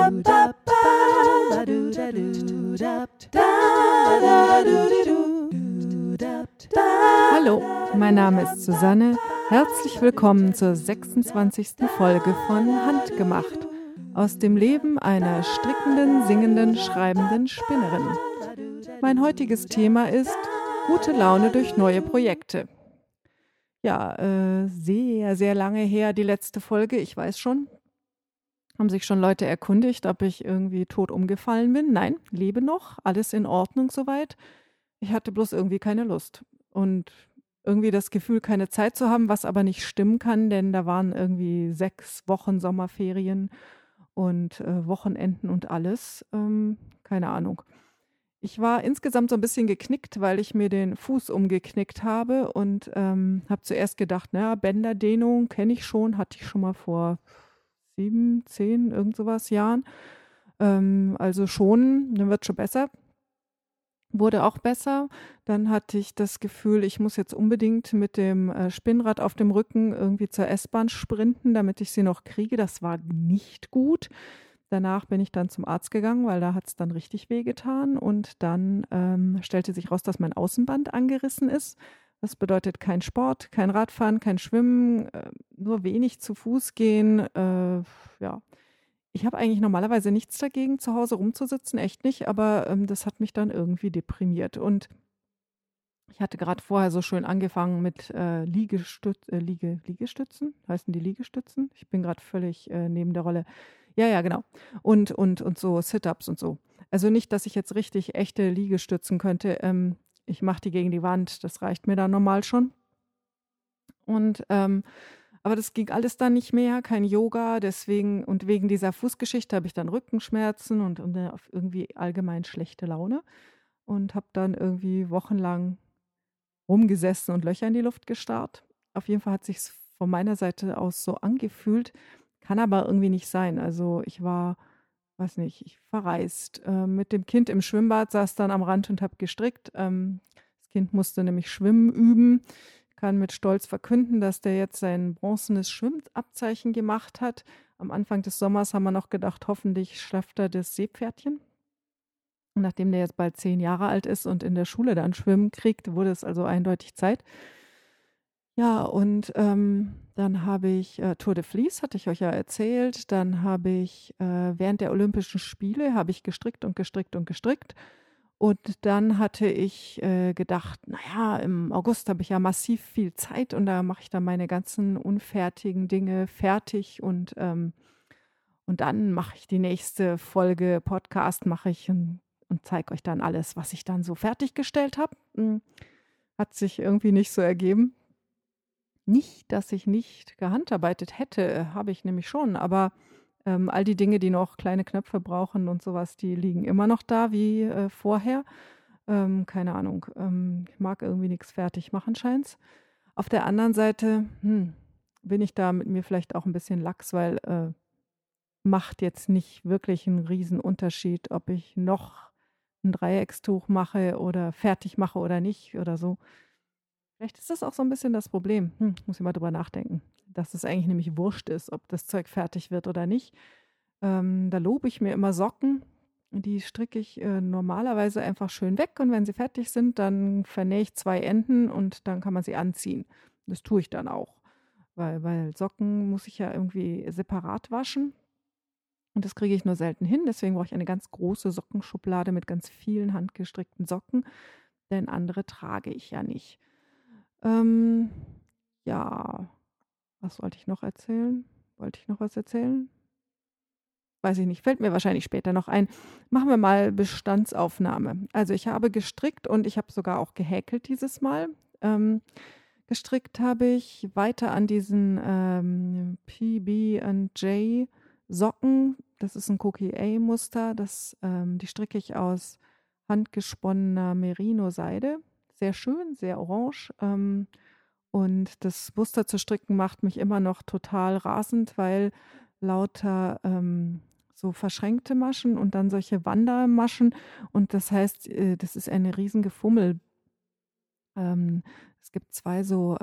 Hallo, mein Name ist Susanne. Herzlich willkommen zur 26. Folge von Handgemacht aus dem Leben einer strickenden, singenden, schreibenden Spinnerin. Mein heutiges Thema ist gute Laune durch neue Projekte. Ja, sehr, sehr lange her die letzte Folge, ich weiß schon. Haben sich schon Leute erkundigt, ob ich irgendwie tot umgefallen bin? Nein, lebe noch, alles in Ordnung soweit. Ich hatte bloß irgendwie keine Lust und irgendwie das Gefühl, keine Zeit zu haben, was aber nicht stimmen kann, denn da waren irgendwie 6 Wochen Sommerferien und Wochenenden und alles. Keine Ahnung. Ich war insgesamt so ein bisschen geknickt, weil ich mir den Fuß umgeknickt habe und habe zuerst gedacht, naja, Bänderdehnung kenne ich schon, hatte ich schon mal vor 7, 10, irgend sowas Jahren. Also schon, dann wird schon besser. Wurde auch besser. Dann hatte ich das Gefühl, ich muss jetzt unbedingt mit dem Spinnrad auf dem Rücken irgendwie zur S-Bahn sprinten, damit ich sie noch kriege. Das war nicht gut. Danach bin ich dann zum Arzt gegangen, weil da hat es dann richtig wehgetan. Und dann stellte sich raus, dass mein Außenband angerissen ist. Das bedeutet kein Sport, kein Radfahren, kein Schwimmen, nur wenig zu Fuß gehen. Ja. Ich habe eigentlich normalerweise nichts dagegen, zu Hause rumzusitzen, echt nicht, aber das hat mich dann irgendwie deprimiert. Und ich hatte gerade vorher so schön angefangen mit Liegestützen. Heißen die Liegestützen? Ich bin gerade völlig neben der Rolle. Ja, ja, genau. Und so Sit-ups und so. Also nicht, dass ich jetzt richtig echte Liegestützen könnte. Ich mache die gegen die Wand, das reicht mir dann normal schon. Und aber das ging alles dann nicht mehr, kein Yoga, deswegen und wegen dieser Fußgeschichte habe ich dann Rückenschmerzen und irgendwie allgemein schlechte Laune und habe dann irgendwie wochenlang rumgesessen und Löcher in die Luft gestarrt. Auf jeden Fall hat sich's von meiner Seite aus so angefühlt, kann aber irgendwie nicht sein. Also ich war, weiß nicht, ich verreist mit dem Kind im Schwimmbad, saß dann am Rand und habe gestrickt. Das Kind musste nämlich Schwimmen üben. Kann mit Stolz verkünden, dass der jetzt sein bronzenes Schwimmabzeichen gemacht hat. Am Anfang des Sommers haben wir noch gedacht, hoffentlich schafft er das Seepferdchen. Und nachdem der jetzt bald 10 Jahre alt ist und in der Schule dann schwimmen kriegt, wurde es also eindeutig Zeit. Ja, und dann habe ich Tour de Vlies, hatte ich euch ja erzählt. Dann habe ich während der Olympischen Spiele habe ich gestrickt und gestrickt und gestrickt. Und dann hatte ich gedacht, naja, im August habe ich ja massiv viel Zeit und da mache ich dann meine ganzen unfertigen Dinge fertig und dann mache ich die nächste Folge Podcast, mache ich und zeige euch dann alles, was ich dann so fertiggestellt habe. Hat sich irgendwie nicht so ergeben. Nicht, dass ich nicht gehandarbeitet hätte, habe ich nämlich schon, aber all die Dinge, die noch kleine Knöpfe brauchen und sowas, die liegen immer noch da wie vorher. Keine Ahnung. Ich mag irgendwie nichts fertig machen, scheint's. Auf der anderen Seite bin ich da mit mir vielleicht auch ein bisschen lax, weil macht jetzt nicht wirklich einen riesen Unterschied, ob ich noch ein Dreieckstuch mache oder fertig mache oder nicht oder so. Vielleicht ist das auch so ein bisschen das Problem. Muss ich mal drüber nachdenken, dass es eigentlich nämlich wurscht ist, ob das Zeug fertig wird oder nicht. Da lobe ich mir immer Socken. Die stricke ich normalerweise einfach schön weg und wenn sie fertig sind, dann vernähe ich 2 Enden und dann kann man sie anziehen. Das tue ich dann auch, weil Socken muss ich ja irgendwie separat waschen und das kriege ich nur selten hin. Deswegen brauche ich eine ganz große Sockenschublade mit ganz vielen handgestrickten Socken, denn andere trage ich ja nicht. Ja, was wollte ich noch erzählen? Wollte ich noch was erzählen? Weiß ich nicht, fällt mir wahrscheinlich später noch ein. Machen wir mal Bestandsaufnahme. Also ich habe gestrickt und ich habe sogar auch gehäkelt dieses Mal. Gestrickt habe ich weiter an diesen PB&J Socken. Das ist ein Cookie-A-Muster. Die stricke ich aus handgesponnener Merino-Seide. Sehr schön, sehr orange. Und das Muster zu stricken macht mich immer noch total rasend, weil lauter so verschränkte Maschen und dann solche Wandermaschen. Und das heißt, das ist eine riesen Gefummel. Es gibt 2 so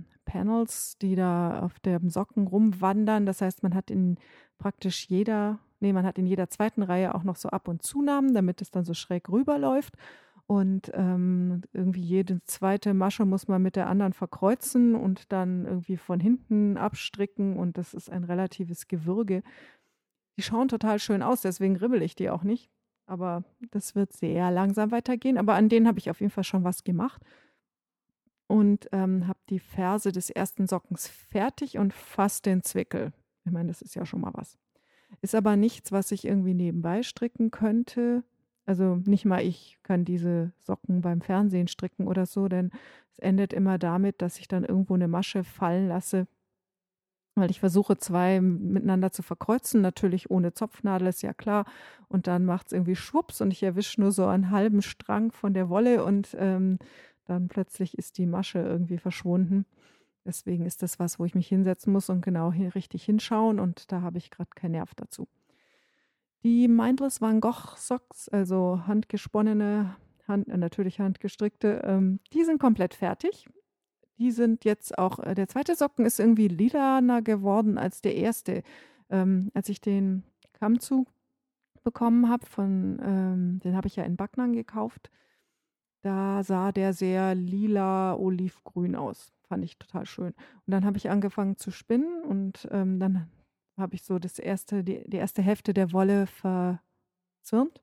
Panels, die da auf dem Socken rumwandern. Das heißt, man hat in praktisch jeder nee, man hat in jeder zweiten Reihe auch noch so Ab- und Zunahmen, damit es dann so schräg rüberläuft. Und irgendwie jede zweite Masche muss man mit der anderen verkreuzen und dann irgendwie von hinten abstricken. Und das ist ein relatives Gewürge. Die schauen total schön aus, deswegen ribbel ich die auch nicht. Aber das wird sehr langsam weitergehen. Aber an denen habe ich auf jeden Fall schon was gemacht. Und habe die Ferse des ersten Sockens fertig und fast den Zwickel. Ich meine, das ist ja schon mal was. Ist aber nichts, was ich irgendwie nebenbei stricken könnte. Also nicht mal ich kann diese Socken beim Fernsehen stricken oder so, denn es endet immer damit, dass ich dann irgendwo eine Masche fallen lasse, weil ich versuche, zwei miteinander zu verkreuzen, natürlich ohne Zopfnadel, ist ja klar. Und dann macht es irgendwie schwupps und ich erwische nur so einen halben Strang von der Wolle und dann plötzlich ist die Masche irgendwie verschwunden. Deswegen ist das was, wo ich mich hinsetzen muss und genau richtig hinschauen und da habe ich gerade keinen Nerv dazu. Die Mindless Van Gogh Socks, also handgesponnene, natürlich handgestrickte, die sind komplett fertig. Die sind jetzt auch, der zweite Socken ist irgendwie lilaner geworden als der erste. Als ich den Kammzug bekommen habe, den habe ich ja in Backnang gekauft, da sah der sehr lila, olivgrün aus. Fand ich total schön. Und dann habe ich angefangen zu spinnen und dann habe ich so die erste Hälfte der Wolle verzwirnt.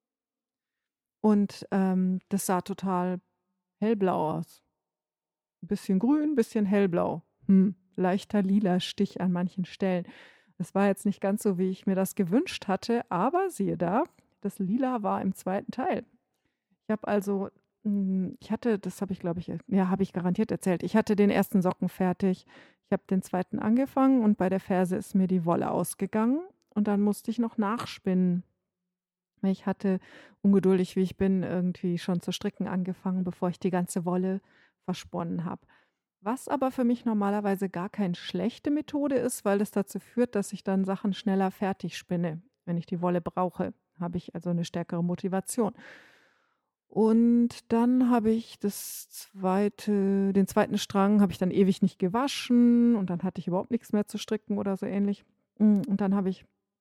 Und das sah total hellblau aus. Ein bisschen grün, ein bisschen hellblau. Leichter lila Stich an manchen Stellen. Das war jetzt nicht ganz so, wie ich mir das gewünscht hatte, aber siehe da, das Lila war im zweiten Teil. Ich habe also, ich hatte, das habe ich glaube ich, ja, habe ich garantiert erzählt. Ich hatte den ersten Socken fertig. Ich habe den zweiten angefangen und bei der Ferse ist mir die Wolle ausgegangen und dann musste ich noch nachspinnen. Ich hatte, ungeduldig wie ich bin, irgendwie schon zu stricken angefangen, bevor ich die ganze Wolle versponnen habe. Was aber für mich normalerweise gar keine schlechte Methode ist, weil das dazu führt, dass ich dann Sachen schneller fertig spinne. Wenn ich die Wolle brauche, habe ich also eine stärkere Motivation. Und dann habe ich den zweiten Strang habe ich dann ewig nicht gewaschen und dann hatte ich überhaupt nichts mehr zu stricken oder so ähnlich. Und dann habe ich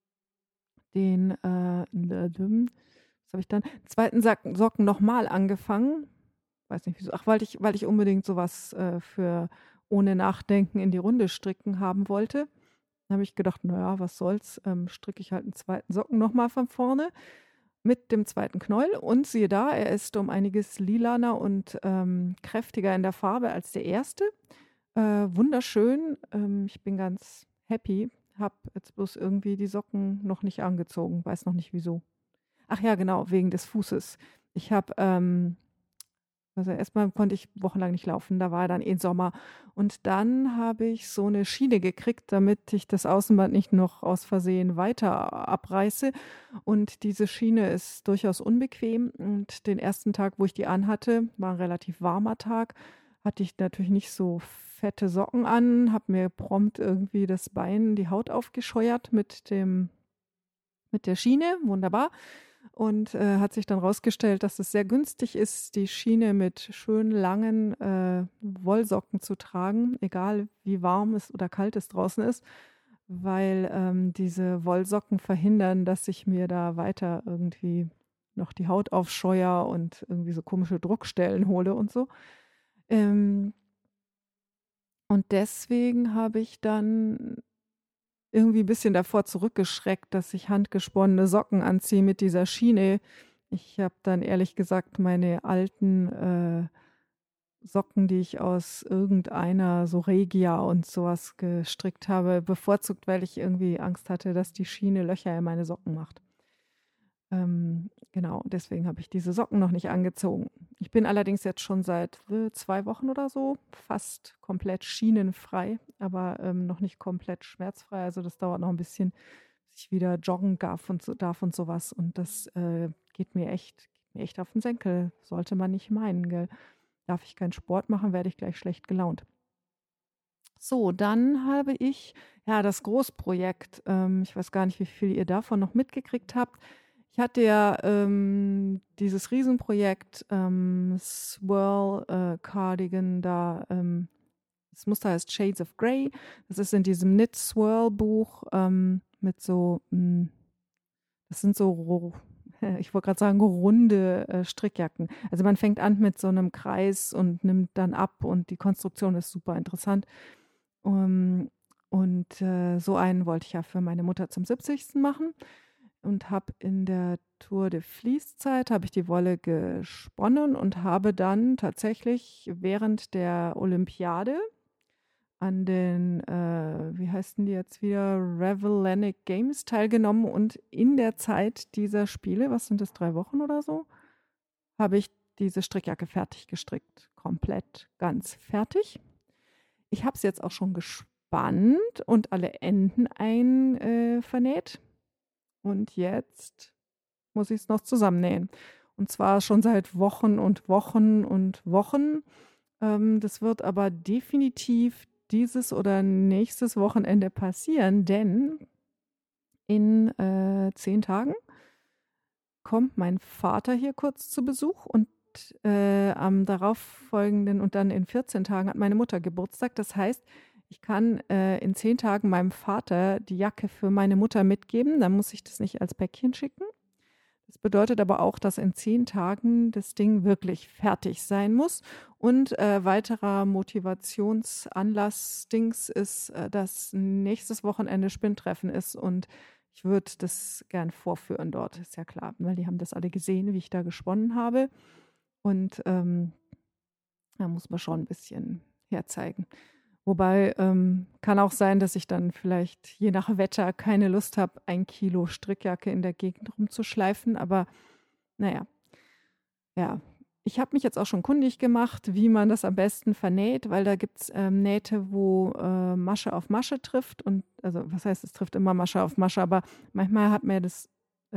was habe ich dann? Den zweiten Socken nochmal angefangen. Weiß nicht wieso. Ach, weil ich unbedingt sowas für ohne Nachdenken in die Runde stricken haben wollte. Dann habe ich gedacht, naja, was soll's, stricke ich halt einen zweiten Socken nochmal von vorne mit dem zweiten Knäuel. Und siehe da, er ist um einiges lilaner und kräftiger in der Farbe als der erste. Wunderschön. Ich bin ganz happy. Habe jetzt bloß irgendwie die Socken noch nicht angezogen. Weiß noch nicht wieso. Ach ja, genau, wegen des Fußes. Ich habe, also erstmal konnte ich wochenlang nicht laufen, da war dann Sommer. Und dann habe ich so eine Schiene gekriegt, damit ich das Außenband nicht noch aus Versehen weiter abreiße. Und diese Schiene ist durchaus unbequem. Und den ersten Tag, wo ich die anhatte, war ein relativ warmer Tag, hatte ich natürlich nicht so fette Socken an, habe mir prompt irgendwie das Bein, die Haut aufgescheuert mit der Schiene, wunderbar. Und hat sich dann rausgestellt, dass es sehr günstig ist, die Schiene mit schön langen Wollsocken zu tragen, egal wie warm es oder kalt es draußen ist, weil diese Wollsocken verhindern, dass ich mir da weiter irgendwie noch die Haut aufscheuer und irgendwie so komische Druckstellen hole und so. Und deswegen habe ich dann irgendwie ein bisschen davor zurückgeschreckt, dass ich handgesponnene Socken anziehe mit dieser Schiene. Ich habe dann ehrlich gesagt meine alten Socken, die ich aus irgendeiner so Regia und sowas gestrickt habe, bevorzugt, weil ich irgendwie Angst hatte, dass die Schiene Löcher in meine Socken macht. Genau, deswegen habe ich diese Socken noch nicht angezogen. Ich bin allerdings jetzt schon seit 2 Wochen oder so fast komplett schienenfrei, aber noch nicht komplett schmerzfrei. Also das dauert noch ein bisschen, bis ich wieder joggen darf und sowas. Und das geht mir echt auf den Senkel. Sollte man nicht meinen, gell? Darf ich keinen Sport machen, werde ich gleich schlecht gelaunt. So, dann habe ich ja das Großprojekt. Ich weiß gar nicht, wie viel ihr davon noch mitgekriegt habt. Ich hatte ja dieses Riesenprojekt Swirl Cardigan da. Das Muster heißt Shades of Grey. Das ist in diesem Knit Swirl Buch mit so Das sind so, ich wollte gerade sagen, runde Strickjacken. Also man fängt an mit so einem Kreis und nimmt dann ab und die Konstruktion ist super interessant. Und so einen wollte ich ja für meine Mutter zum 70. machen und habe in der Tour de Vlies-Zeit habe ich die Wolle gesponnen und habe dann tatsächlich während der Olympiade an den, wie heißen die jetzt wieder, Ravelanic Games teilgenommen und in der Zeit dieser Spiele, was sind das, 3 Wochen oder so, habe ich diese Strickjacke fertig gestrickt. Komplett ganz fertig. Ich habe es jetzt auch schon gespannt und alle Enden vernäht. Und jetzt muss ich es noch zusammennähen. Und zwar schon seit Wochen und Wochen und Wochen. Das wird aber definitiv dieses oder nächstes Wochenende passieren, denn in 10 Tagen kommt mein Vater hier kurz zu Besuch und am darauffolgenden und dann in 14 Tagen hat meine Mutter Geburtstag. Das heißt, ich kann in 10 Tagen meinem Vater die Jacke für meine Mutter mitgeben. Dann muss ich das nicht als Päckchen schicken. Das bedeutet aber auch, dass in 10 Tagen das Ding wirklich fertig sein muss. Und weiterer Motivationsanlass-Dings ist, dass nächstes Wochenende Spinntreffen ist und ich würde das gern vorführen dort, ist ja klar, weil die haben das alle gesehen, wie ich da gesponnen habe. Und da muss man schon ein bisschen herzeigen. Wobei kann auch sein, dass ich dann vielleicht je nach Wetter keine Lust habe, 1 Kilo Strickjacke in der Gegend rumzuschleifen. Aber naja, ja. Ich habe mich jetzt auch schon kundig gemacht, wie man das am besten vernäht, weil da gibt es Nähte, wo Masche auf Masche trifft. Und also was heißt, es trifft immer Masche auf Masche, aber manchmal hat mir das,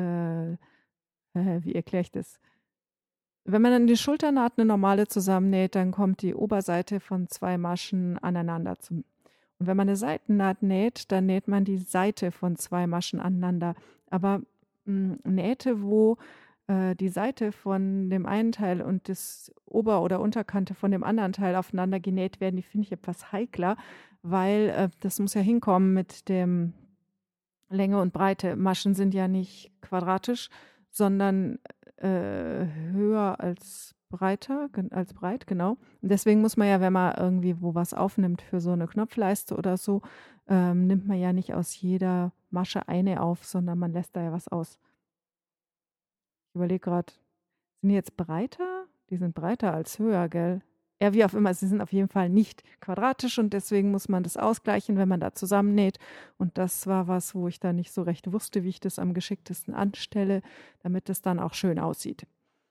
wie erkläre ich das? Wenn man dann die Schulternaht eine normale zusammennäht, dann kommt die Oberseite von 2 Maschen aneinander. Und wenn man eine Seitennaht näht, dann näht man die Seite von 2 Maschen aneinander. Aber Nähte, wo die Seite von dem einen Teil und das Ober- oder Unterkante von dem anderen Teil aufeinander genäht werden, die finde ich etwas heikler, weil das muss ja hinkommen mit dem Länge und Breite. Maschen sind ja nicht quadratisch, sondern höher als als breit, genau. Und deswegen muss man ja, wenn man irgendwie wo was aufnimmt für so eine Knopfleiste oder so, nimmt man ja nicht aus jeder Masche eine auf, sondern man lässt da ja was aus. Ich überlege gerade, sind die jetzt breiter? Die sind breiter als höher, gell? Ja, wie auch immer, sie sind auf jeden Fall nicht quadratisch und deswegen muss man das ausgleichen, wenn man da zusammennäht. Und das war was, wo ich da nicht so recht wusste, wie ich das am geschicktesten anstelle, damit es dann auch schön aussieht.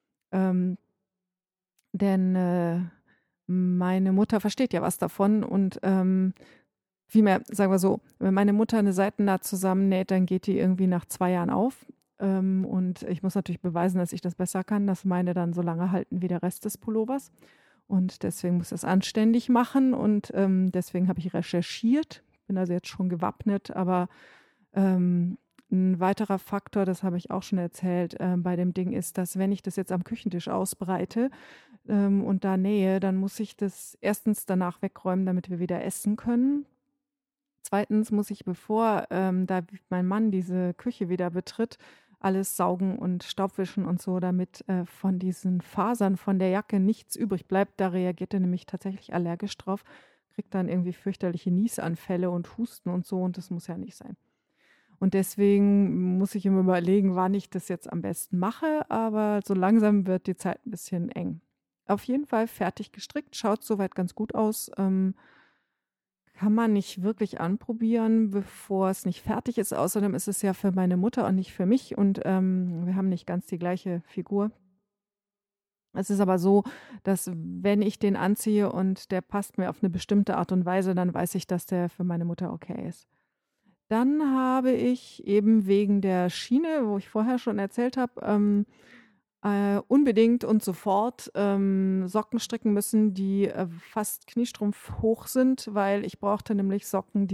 Denn meine Mutter versteht ja was davon und vielmehr, sagen wir so, wenn meine Mutter eine Seitennaht zusammennäht, dann geht die irgendwie nach 2 Jahren auf. Und ich muss natürlich beweisen, dass ich das besser kann, dass meine dann so lange halten wie der Rest des Pullovers. Und deswegen muss ich das anständig machen und deswegen habe ich recherchiert, bin also jetzt schon gewappnet, aber ein weiterer Faktor, das habe ich auch schon erzählt, bei dem Ding ist, dass wenn ich das jetzt am Küchentisch ausbreite und da nähe, dann muss ich das erstens danach wegräumen, damit wir wieder essen können. Zweitens muss ich, bevor da mein Mann diese Küche wieder betritt, alles saugen und Staubwischen und so, damit von diesen Fasern von der Jacke nichts übrig bleibt. Da reagiert er nämlich tatsächlich allergisch drauf, kriegt dann irgendwie fürchterliche Niesanfälle und Husten und so und das muss ja nicht sein. Und deswegen muss ich immer überlegen, wann ich das jetzt am besten mache, aber so langsam wird die Zeit ein bisschen eng. Auf jeden Fall fertig gestrickt, schaut soweit ganz gut aus. Kann man nicht wirklich anprobieren, bevor es nicht fertig ist. Außerdem ist es ja für meine Mutter und nicht für mich und wir haben nicht ganz die gleiche Figur. Es ist aber so, dass wenn ich den anziehe und der passt mir auf eine bestimmte Art und Weise, dann weiß ich, dass der für meine Mutter okay ist. Dann habe ich eben wegen der Schiene, wo ich vorher schon erzählt habe, unbedingt und sofort Socken stricken müssen, die fast kniestrumpfhoch sind, weil ich brauchte nämlich Socken,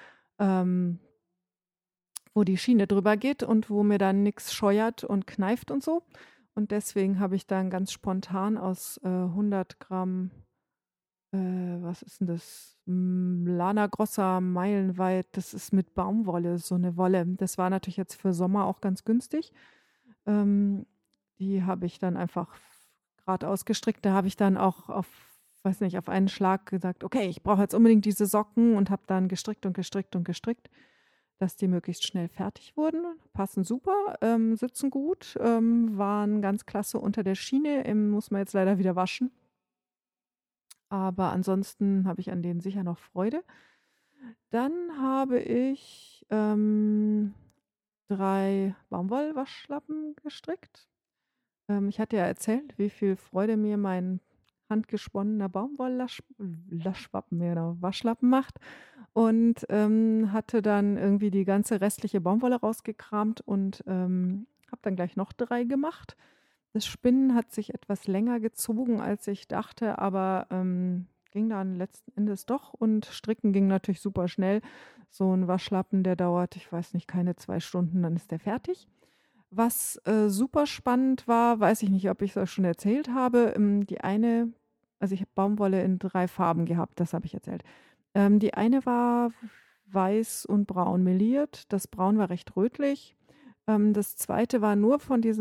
wo die Schiene drüber geht und wo mir dann nichts scheuert und kneift und so. Und deswegen habe ich dann ganz spontan aus 100 Gramm was ist denn das? Lana Grossa meilenweit. Das ist mit Baumwolle, so eine Wolle. Das war natürlich jetzt für Sommer auch ganz günstig. Ähm, Die habe ich dann einfach gerade ausgestrickt. Da habe ich dann auch weiß nicht, auf einen Schlag gesagt, okay, ich brauche jetzt unbedingt diese Socken und habe dann gestrickt und gestrickt und gestrickt, dass die möglichst schnell fertig wurden. Passen super, sitzen gut, waren ganz klasse unter der Schiene, muss man jetzt leider wieder waschen. Aber ansonsten habe ich an denen sicher noch Freude. Dann habe ich 3 Baumwollwaschlappen gestrickt. Ich hatte ja erzählt, wie viel Freude mir mein handgesponnener Baumwollwaschlappen, genau, Waschlappen macht. Und hatte dann irgendwie die ganze restliche Baumwolle rausgekramt und habe dann gleich noch 3 gemacht. Das Spinnen hat sich etwas länger gezogen, als ich dachte, aber ging dann letzten Endes doch und Stricken ging natürlich super schnell. So ein Waschlappen, der dauert, ich weiß nicht, keine 2 Stunden, dann ist der fertig. Was super spannend war, weiß ich nicht, ob ich es euch schon erzählt habe. Also ich habe Baumwolle in 3 Farben gehabt, das habe ich erzählt. Die eine war weiß und braun meliert. Das Braun war recht rötlich. Das zweite war nur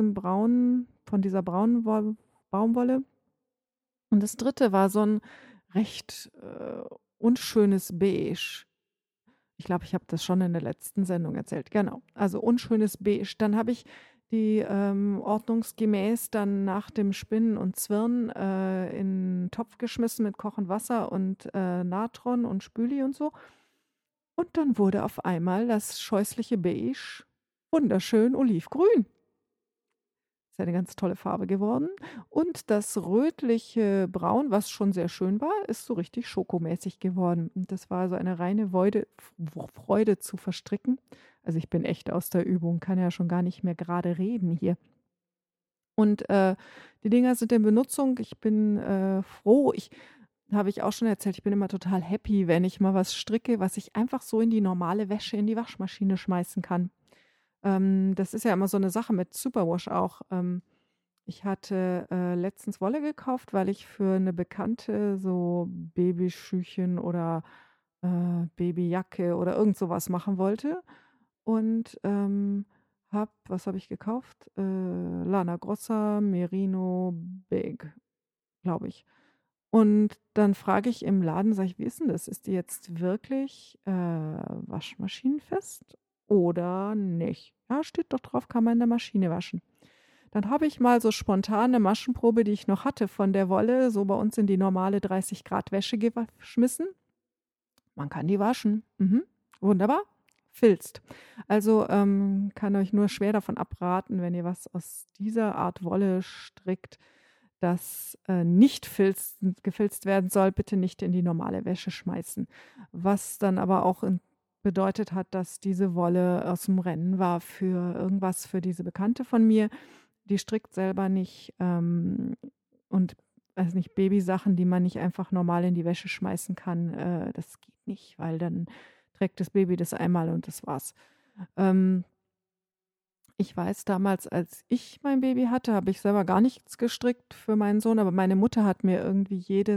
von dieser braunen Baumwolle. Und das dritte war so ein recht unschönes Beige. Ich glaube, ich habe das schon in der letzten Sendung erzählt. Genau. Also unschönes Beige. Dann habe ich die ordnungsgemäß dann nach dem Spinnen und Zwirnen in einen Topf geschmissen mit kochend Wasser und Natron und Spüli und so. Und dann wurde auf einmal das scheußliche Beige wunderschön olivgrün. Ist eine ganz tolle Farbe geworden. Und das rötliche Braun, was schon sehr schön war, ist so richtig schokomäßig geworden. Und das war so eine reine Freude zu verstricken. Also ich bin echt aus der Übung, kann ja schon gar nicht mehr gerade reden hier. Und die Dinger sind in Benutzung. Ich bin froh. Habe ich auch schon erzählt, ich bin immer total happy, wenn ich mal was stricke, was ich einfach so in die normale Wäsche, in die Waschmaschine schmeißen kann. Das ist ja immer so eine Sache mit Superwash auch. Ich hatte letztens Wolle gekauft, weil ich für eine Bekannte so Babyschüchen oder Babyjacke oder irgend sowas machen wollte. Und was habe ich gekauft? Lana Grossa Merino Big, glaube ich. Und dann frage ich im Laden, sage ich, wie ist denn das? Ist die jetzt wirklich waschmaschinenfest oder nicht? Ja, steht doch drauf, kann man in der Maschine waschen. Dann habe ich mal so spontan eine Maschenprobe, die ich noch hatte von der Wolle, so bei uns in die normale 30 Grad Wäsche geschmissen. Man kann die waschen. Mhm. Wunderbar. Filzt. Also kann euch nur schwer davon abraten, wenn ihr was aus dieser Art Wolle strickt, das nicht gefilzt werden soll, bitte nicht in die normale Wäsche schmeißen. Was dann aber auch bedeutet hat, dass diese Wolle aus dem Rennen war für irgendwas für diese Bekannte von mir. Die strickt selber nicht und also nicht Babysachen, die man nicht einfach normal in die Wäsche schmeißen kann. Das geht nicht, weil dann trägt das Baby das einmal und das war's. Ähm, Ich weiß, damals, als ich mein Baby hatte, habe ich selber gar nichts gestrickt für meinen Sohn, aber meine Mutter hat mir irgendwie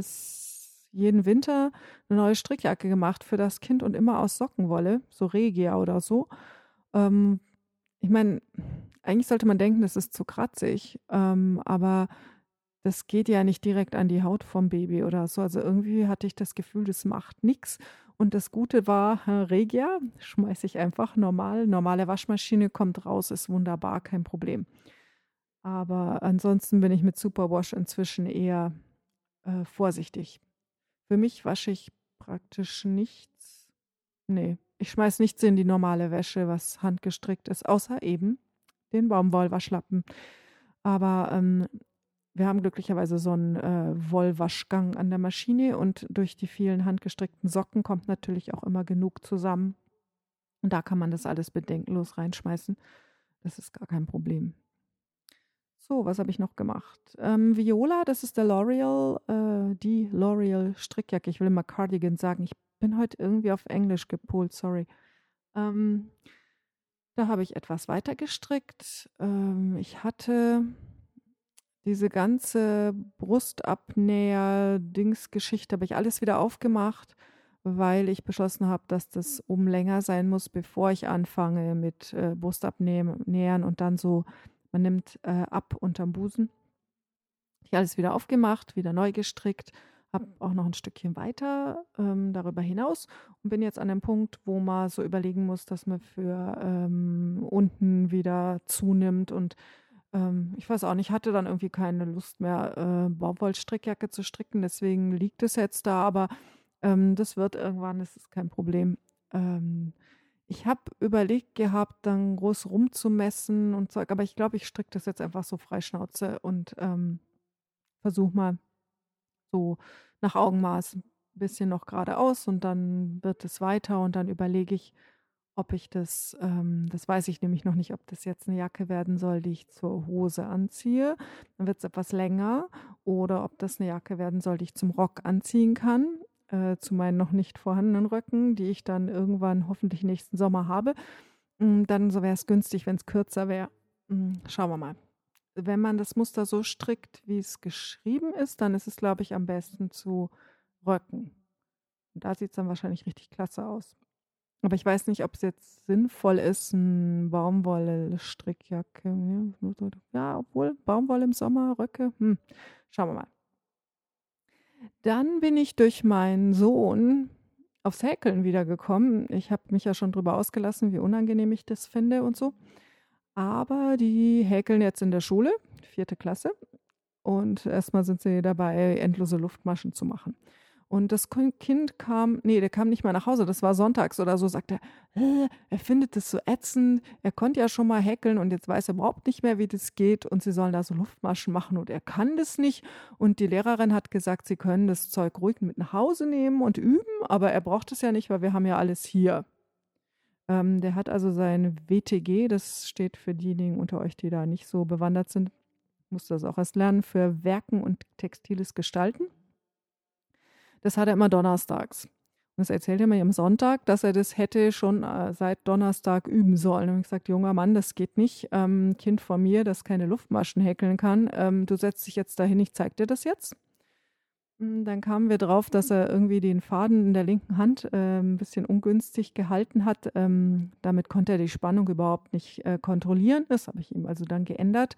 jeden Winter eine neue Strickjacke gemacht für das Kind und immer aus Sockenwolle, so Regia oder so. Ähm, Ich meine, eigentlich sollte man denken, das ist zu kratzig, aber das geht ja nicht direkt an die Haut vom Baby oder so. Also irgendwie hatte ich das Gefühl, das macht nichts. Und das Gute war, Regia, schmeiße ich einfach normal. Normale Waschmaschine kommt raus, ist wunderbar, kein Problem. Aber ansonsten bin ich mit Superwash inzwischen eher vorsichtig. Für mich wasche ich praktisch nichts. Nee, ich schmeiß nichts in die normale Wäsche, was handgestrickt ist, außer eben den Baumwollwaschlappen. Aber wir haben glücklicherweise so einen Wollwaschgang an der Maschine und durch die vielen handgestrickten Socken kommt natürlich auch immer genug zusammen. Und da kann man das alles bedenkenlos reinschmeißen. Das ist gar kein Problem. So, was habe ich noch gemacht? Viola, das ist die L'Oreal Strickjacke. Ich will immer Cardigan sagen. Ich bin heute irgendwie auf Englisch gepolt, sorry. Da habe ich etwas weiter gestrickt. Ich hatte diese ganze Brustabnäher-Dingsgeschichte habe ich alles wieder aufgemacht, weil ich beschlossen habe, dass das oben länger sein muss, bevor ich anfange mit Brustabnähern und dann so, man nimmt ab unterm Busen. Ich alles wieder aufgemacht, wieder neu gestrickt, habe auch noch ein Stückchen weiter darüber hinaus und bin jetzt an dem Punkt, wo man so überlegen muss, dass man für unten wieder zunimmt und ich weiß auch nicht, hatte dann irgendwie keine Lust mehr, Baumwollstrickjacke zu stricken, deswegen liegt es jetzt da, aber das wird irgendwann, das ist kein Problem. Ich habe überlegt gehabt, dann groß rumzumessen und Zeug, aber ich glaube, ich stricke das jetzt einfach so freischnauze und versuche mal so nach Augenmaß ein bisschen noch geradeaus und dann wird es weiter und dann überlege ich, ob ich das weiß ich nämlich noch nicht, ob das jetzt eine Jacke werden soll, die ich zur Hose anziehe. Dann wird es etwas länger. Oder ob das eine Jacke werden soll, die ich zum Rock anziehen kann, zu meinen noch nicht vorhandenen Röcken, die ich dann irgendwann hoffentlich nächsten Sommer habe. Dann so wäre es günstig, wenn es kürzer wäre. Schauen wir mal. Wenn man das Muster so strickt, wie es geschrieben ist, dann ist es, glaube ich, am besten zu Röcken. Und da sieht es dann wahrscheinlich richtig klasse aus. Aber ich weiß nicht, ob es jetzt sinnvoll ist, eine Baumwolle-Strickjacke. Ja, obwohl Baumwolle im Sommer, Röcke. Schauen wir mal. Dann bin ich durch meinen Sohn aufs Häkeln wiedergekommen. Ich habe mich ja schon drüber ausgelassen, wie unangenehm ich das finde und so. Aber die häkeln jetzt in der Schule, 4. Klasse. Und erstmal sind sie dabei, endlose Luftmaschen zu machen. Und das Kind der kam nicht mal nach Hause, das war sonntags oder so, sagt er findet das so ätzend, er konnte ja schon mal häkeln und jetzt weiß er überhaupt nicht mehr, wie das geht und sie sollen da so Luftmaschen machen und er kann das nicht. Und die Lehrerin hat gesagt, sie können das Zeug ruhig mit nach Hause nehmen und üben, aber er braucht es ja nicht, weil wir haben ja alles hier. Der hat also sein WTG, das steht für diejenigen unter euch, die da nicht so bewandert sind, musste das auch erst lernen, für Werken und textiles Gestalten. Das hat er immer donnerstags. Und das erzählt er mir am Sonntag, dass er das hätte schon seit Donnerstag üben sollen. Und ich gesagt, junger Mann, das geht nicht. Kind von mir, das keine Luftmaschen häkeln kann. Du setzt dich jetzt dahin, ich zeig dir das jetzt. Dann kamen wir drauf, dass er irgendwie den Faden in der linken Hand ein bisschen ungünstig gehalten hat. Damit konnte er die Spannung überhaupt nicht kontrollieren. Das habe ich ihm also dann geändert.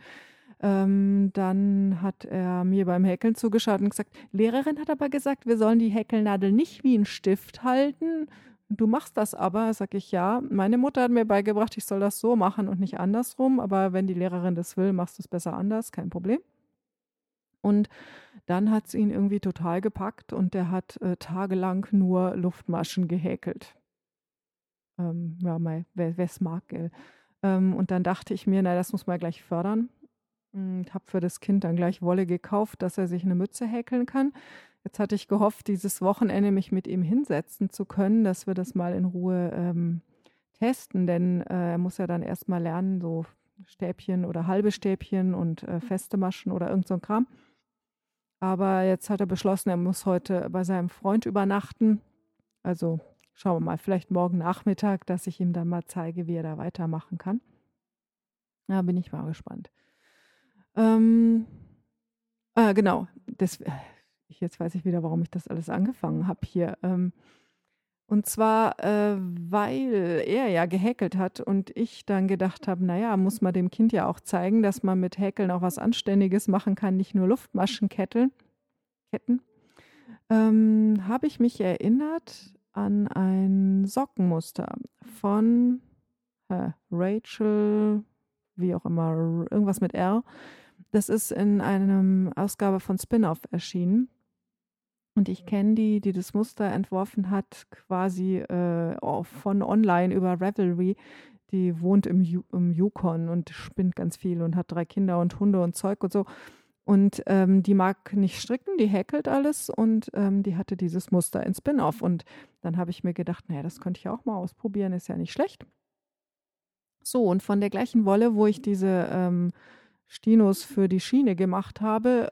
Dann hat er mir beim Häkeln zugeschaut und gesagt, Lehrerin hat aber gesagt, wir sollen die Häkelnadel nicht wie einen Stift halten. Du machst das aber, sag ich, ja. Meine Mutter hat mir beigebracht, ich soll das so machen und nicht andersrum, aber wenn die Lehrerin das will, machst du es besser anders, kein Problem. Und dann hat es ihn irgendwie total gepackt und der hat tagelang nur Luftmaschen gehäkelt. Ja, wer es mag, gell. Und dann dachte ich mir, na, das muss man gleich fördern. Habe für das Kind dann gleich Wolle gekauft, dass er sich eine Mütze häkeln kann. Jetzt hatte ich gehofft, dieses Wochenende mich mit ihm hinsetzen zu können, dass wir das mal in Ruhe testen, denn er muss ja dann erstmal lernen, so Stäbchen oder halbe Stäbchen und feste Maschen oder irgend so ein Kram. Aber jetzt hat er beschlossen, er muss heute bei seinem Freund übernachten. Also schauen wir mal, vielleicht morgen Nachmittag, dass ich ihm dann mal zeige, wie er da weitermachen kann. Da bin ich mal gespannt. Genau, jetzt weiß ich wieder, warum ich das alles angefangen habe hier. Und zwar, weil er ja gehäkelt hat und ich dann gedacht habe, naja, muss man dem Kind ja auch zeigen, dass man mit Häkeln auch was Anständiges machen kann, nicht nur Luftmaschenketten. Habe ich mich erinnert an ein Sockenmuster von Rachel, wie auch immer, irgendwas mit R. Das ist in einer Ausgabe von Spin-Off erschienen. Und ich kenne die das Muster entworfen hat, quasi von online über Ravelry. Die wohnt im Yukon und spinnt ganz viel und hat 3 Kinder und Hunde und Zeug und so. Und die mag nicht stricken, die häkelt alles und die hatte dieses Muster in Spin-Off. Und dann habe ich mir gedacht, naja, das könnte ich auch mal ausprobieren, ist ja nicht schlecht. So, und von der gleichen Wolle, wo ich diese Stinos für die Schiene gemacht habe,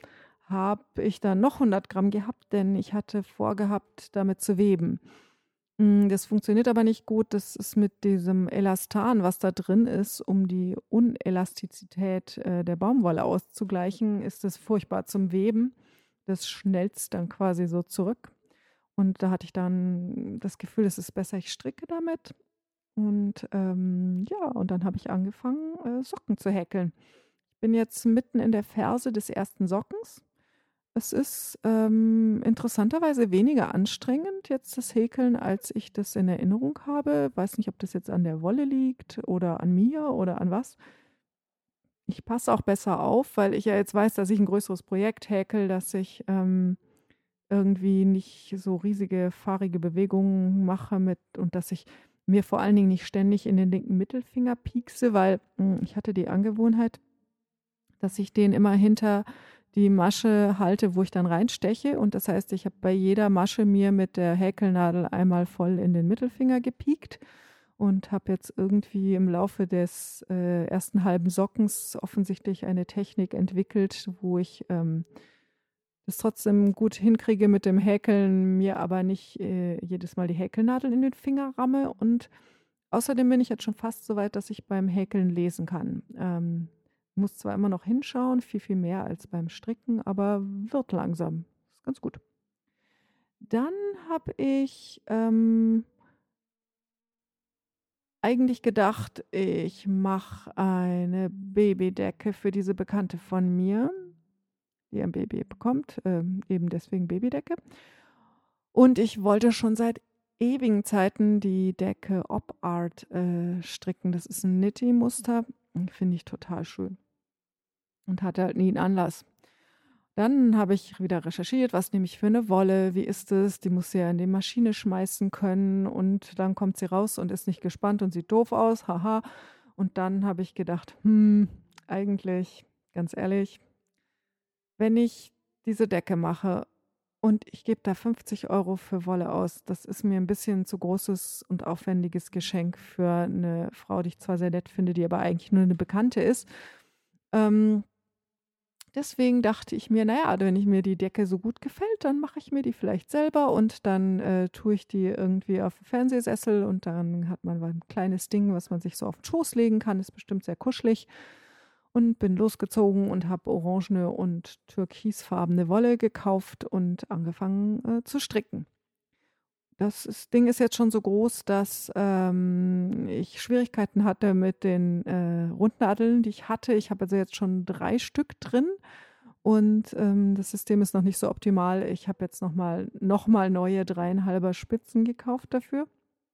habe ich dann noch 100 Gramm gehabt, denn ich hatte vorgehabt, damit zu weben. Das funktioniert aber nicht gut. Das ist mit diesem Elastan, was da drin ist, um die Unelastizität, der Baumwolle auszugleichen, ist es furchtbar zum Weben. Das schnelzt dann quasi so zurück. Und da hatte ich dann das Gefühl, es ist besser, ich stricke damit. Und ja, und dann habe ich angefangen, Socken zu häkeln. Ich bin jetzt mitten in der Ferse des ersten Sockens. Es ist interessanterweise weniger anstrengend jetzt das Häkeln, als ich das in Erinnerung habe. Weiß nicht, ob das jetzt an der Wolle liegt oder an mir oder an was. Ich passe auch besser auf, weil ich ja jetzt weiß, dass ich ein größeres Projekt häkel, dass ich irgendwie nicht so riesige fahrige Bewegungen mache mit und dass ich mir vor allen Dingen nicht ständig in den linken Mittelfinger piekse, weil ich hatte die Angewohnheit, dass ich den immer hinter die Masche halte, wo ich dann reinsteche. Und das heißt, ich habe bei jeder Masche mir mit der Häkelnadel einmal voll in den Mittelfinger gepiekt und habe jetzt irgendwie im Laufe des ersten halben Sockens offensichtlich eine Technik entwickelt, wo ich das trotzdem gut hinkriege mit dem Häkeln, mir aber nicht jedes Mal die Häkelnadel in den Finger ramme. Und außerdem bin ich jetzt schon fast so weit, dass ich beim Häkeln lesen kann. Muss zwar immer noch hinschauen, viel, viel mehr als beim Stricken, aber wird langsam. Ist ganz gut. Dann habe ich eigentlich gedacht, ich mache eine Babydecke für diese Bekannte von mir, die ein Baby bekommt, eben deswegen Babydecke. Und ich wollte schon seit ewigen Zeiten die Decke Op Art stricken. Das ist ein Nitti-Muster, finde ich total schön. Und hatte halt nie einen Anlass. Dann habe ich wieder recherchiert, was nehme ich für eine Wolle, wie ist es, die muss sie ja in die Maschine schmeißen können und dann kommt sie raus und ist nicht gespannt und sieht doof aus, haha. Und dann habe ich gedacht, eigentlich, ganz ehrlich, wenn ich diese Decke mache und ich gebe da 50 € für Wolle aus, das ist mir ein bisschen zu großes und aufwendiges Geschenk für eine Frau, die ich zwar sehr nett finde, die aber eigentlich nur eine Bekannte ist. Deswegen dachte ich mir, naja, wenn ich mir die Decke so gut gefällt, dann mache ich mir die vielleicht selber und dann tue ich die irgendwie auf den Fernsehsessel und dann hat man ein kleines Ding, was man sich so auf den Schoß legen kann, ist bestimmt sehr kuschelig. Und bin losgezogen und habe orangene und türkisfarbene Wolle gekauft und angefangen zu stricken. Das Ding ist jetzt schon so groß, dass ich Schwierigkeiten hatte mit den Rundnadeln, die ich hatte. Ich habe also jetzt schon 3 Stück drin und das System ist noch nicht so optimal. Ich habe jetzt nochmal neue 3,5er Spitzen gekauft dafür.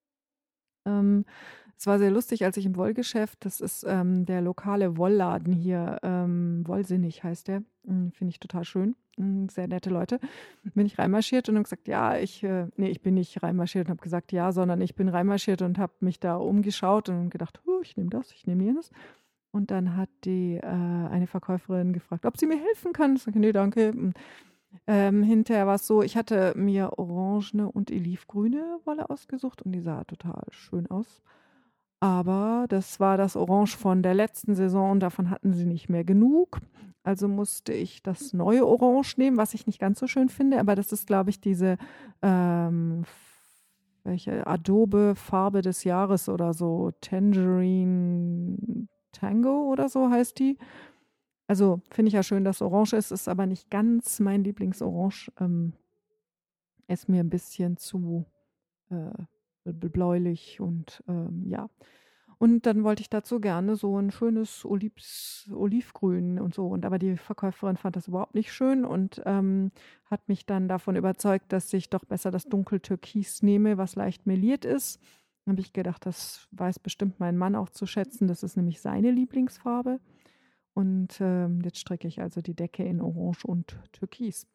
Es war sehr lustig, als ich im Wollgeschäft, das ist der lokale Wollladen hier, Wollsinnig heißt der, finde ich total schön, sehr nette Leute, bin ich reinmarschiert und habe gesagt, ja, ich bin nicht reinmarschiert und habe gesagt, ja, sondern ich bin reinmarschiert und habe mich da umgeschaut und gedacht, ich nehme das, ich nehme jenes. Und dann hat die eine Verkäuferin gefragt, ob sie mir helfen kann. Ich sage, nee, danke. Hinterher war es so, ich hatte mir orangene und olivgrüne Wolle ausgesucht und die sah total schön aus. Aber das war das Orange von der letzten Saison und davon hatten sie nicht mehr genug. Also musste ich das neue Orange nehmen, was ich nicht ganz so schön finde. Aber das ist, glaube ich, diese welche Adobe-Farbe des Jahres oder so. Tangerine Tango oder so heißt die. Also finde ich ja schön, dass Orange ist aber nicht ganz mein Lieblingsorange. Ist mir ein bisschen zu bläulich und ja. Und dann wollte ich dazu gerne so ein schönes Olivgrün und so. Und aber die Verkäuferin fand das überhaupt nicht schön und hat mich dann davon überzeugt, dass ich doch besser das Dunkeltürkis nehme, was leicht meliert ist. Dann habe ich gedacht, das weiß bestimmt mein Mann auch zu schätzen. Das ist nämlich seine Lieblingsfarbe. Und jetzt stricke ich also die Decke in Orange und Türkis.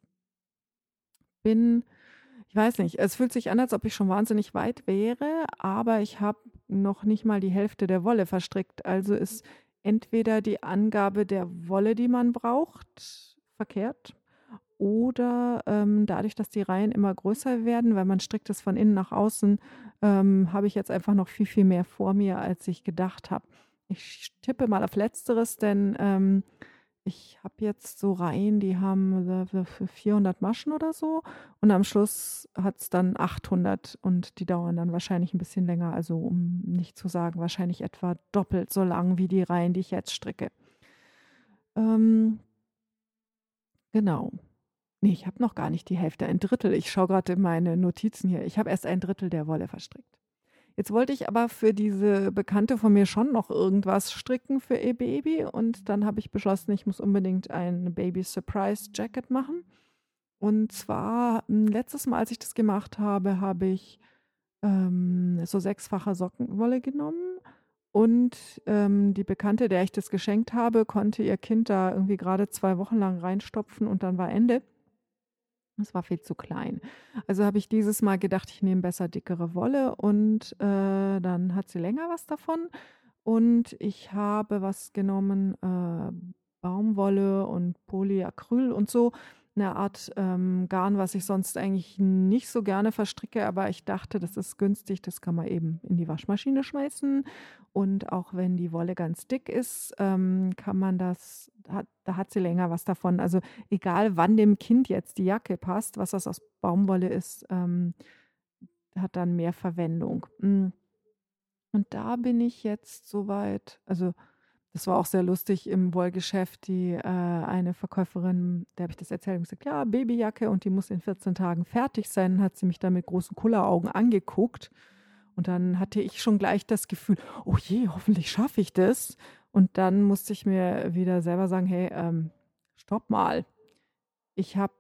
Ich weiß nicht, es fühlt sich an, als ob ich schon wahnsinnig weit wäre, aber ich habe noch nicht mal die Hälfte der Wolle verstrickt. Also ist entweder die Angabe der Wolle, die man braucht, verkehrt oder dadurch, dass die Reihen immer größer werden, weil man strickt es von innen nach außen, habe ich jetzt einfach noch viel, viel mehr vor mir, als ich gedacht habe. Ich tippe mal auf Letzteres, denn ich habe jetzt so Reihen, die haben für 400 Maschen oder so und am Schluss hat es dann 800 und die dauern dann wahrscheinlich ein bisschen länger, also um nicht zu sagen, wahrscheinlich etwa doppelt so lang wie die Reihen, die ich jetzt stricke. Ähm, genau. Ne, ich habe noch gar nicht die Hälfte, ein Drittel. Ich schaue gerade in meine Notizen hier. Ich habe erst ein Drittel der Wolle verstrickt. Jetzt wollte ich aber für diese Bekannte von mir schon noch irgendwas stricken für ihr Baby und dann habe ich beschlossen, ich muss unbedingt ein Baby Surprise Jacket machen. Und zwar letztes Mal, als ich das gemacht habe, habe ich so sechsfache Sockenwolle genommen und die Bekannte, der ich das geschenkt habe, konnte ihr Kind da irgendwie gerade 2 Wochen lang reinstopfen und dann war Ende. Das war viel zu klein. Also habe ich dieses Mal gedacht, ich nehme besser dickere Wolle und dann hat sie länger was davon. Und ich habe was genommen, Baumwolle und Polyacryl und so. Eine Art Garn, was ich sonst eigentlich nicht so gerne verstricke, aber ich dachte, das ist günstig, das kann man eben in die Waschmaschine schmeißen. Und auch wenn die Wolle ganz dick ist, kann man da hat sie länger was davon. Also egal, wann dem Kind jetzt die Jacke passt, was das aus Baumwolle ist, hat dann mehr Verwendung. Und da bin ich jetzt soweit, also das war auch sehr lustig im Wollgeschäft, die eine Verkäuferin, der habe ich das erzählt und gesagt, ja, Babyjacke und die muss in 14 Tagen fertig sein. Dann hat sie mich da mit großen Kulleraugen angeguckt und dann hatte ich schon gleich das Gefühl, oh je, hoffentlich schaffe ich das. Und dann musste ich mir wieder selber sagen, hey, stopp mal. Ich habe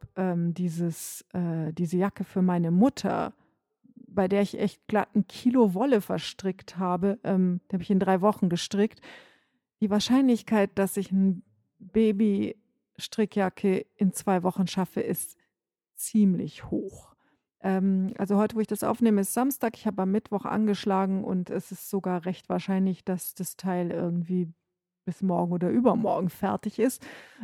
diese Jacke für meine Mutter, bei der ich echt glatt 1 Kilo Wolle verstrickt habe, die habe ich in 3 Wochen gestrickt. Die Wahrscheinlichkeit, dass ich eine Baby-Strickjacke in 2 Wochen schaffe, ist ziemlich hoch. Also heute, wo ich das aufnehme, ist Samstag. Ich habe am Mittwoch angeschlagen und es ist sogar recht wahrscheinlich, dass das Teil irgendwie bis morgen oder übermorgen fertig ist.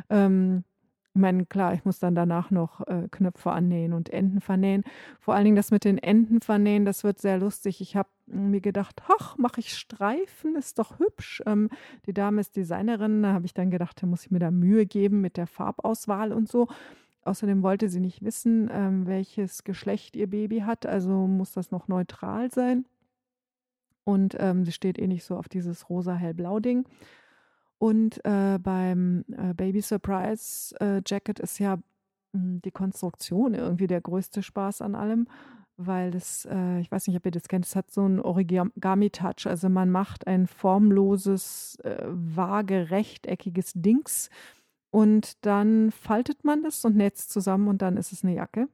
Ich meine, klar, ich muss dann danach noch Knöpfe annähen und Enden vernähen. Vor allen Dingen das mit den Enden vernähen, das wird sehr lustig. Ich habe mir gedacht, ach, mache ich Streifen, ist doch hübsch. Die Dame ist Designerin, da habe ich dann gedacht, da muss ich mir da Mühe geben mit der Farbauswahl und so. Außerdem wollte sie nicht wissen, welches Geschlecht ihr Baby hat, also muss das noch neutral sein. Und sie steht eh nicht so auf dieses rosa-hellblau-Ding. Und beim Baby Surprise Jacket ist ja die Konstruktion irgendwie der größte Spaß an allem, weil das, ich weiß nicht, ob ihr das kennt, es hat so einen Origami-Touch. Also man macht ein formloses, vage, rechteckiges Dings und dann faltet man das und näht es zusammen und dann ist es eine Jacke.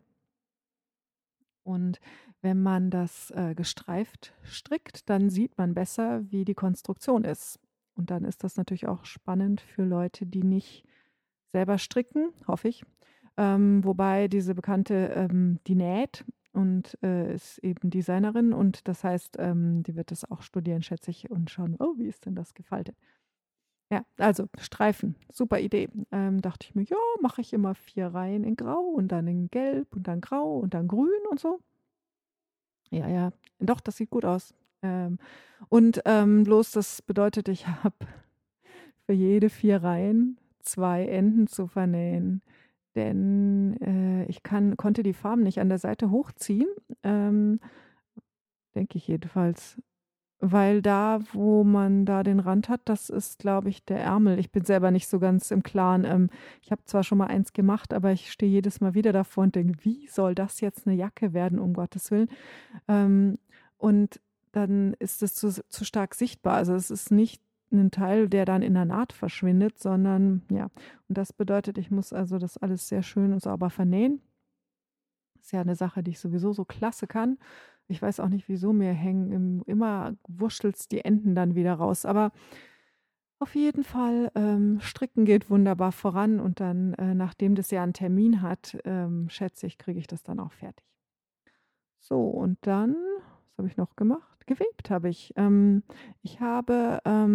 Und wenn man das gestreift strickt, dann sieht man besser, wie die Konstruktion ist. Und dann ist das natürlich auch spannend für Leute, die nicht selber stricken, hoffe ich. Wobei diese Bekannte, die näht und ist eben Designerin und das heißt, die wird das auch studieren, schätze ich, und schauen, oh, wie ist denn das gefaltet? Ja, also Streifen, super Idee. Dachte ich mir, ja, mache ich immer 4 Reihen in Grau und dann in Gelb und dann Grau und dann Grün und so. Ja, ja, doch, das sieht gut aus. Und bloß das bedeutet, ich habe für jede 4 Reihen 2 Enden zu vernähen, denn ich konnte die Farben nicht an der Seite hochziehen, denke ich jedenfalls. Weil da, wo man da den Rand hat, das ist, glaube ich, der Ärmel. Ich bin selber nicht so ganz im Klaren. Ich habe zwar schon mal eins gemacht, aber ich stehe jedes Mal wieder davor und denke, wie soll das jetzt eine Jacke werden, um Gottes Willen? Und dann ist es zu stark sichtbar. Also es ist nicht ein Teil, der dann in der Naht verschwindet, sondern ja. Und das bedeutet, ich muss also das alles sehr schön und sauber vernähen. Ist ja eine Sache, die ich sowieso so klasse kann. Ich weiß auch nicht, wieso mir hängen immer wurschtels die Enden dann wieder raus. Aber auf jeden Fall, Stricken geht wunderbar voran und dann, nachdem das ja einen Termin hat, schätze ich, kriege ich das dann auch fertig. So, und dann, was habe ich noch gemacht? Gewebt habe ich. Ich habe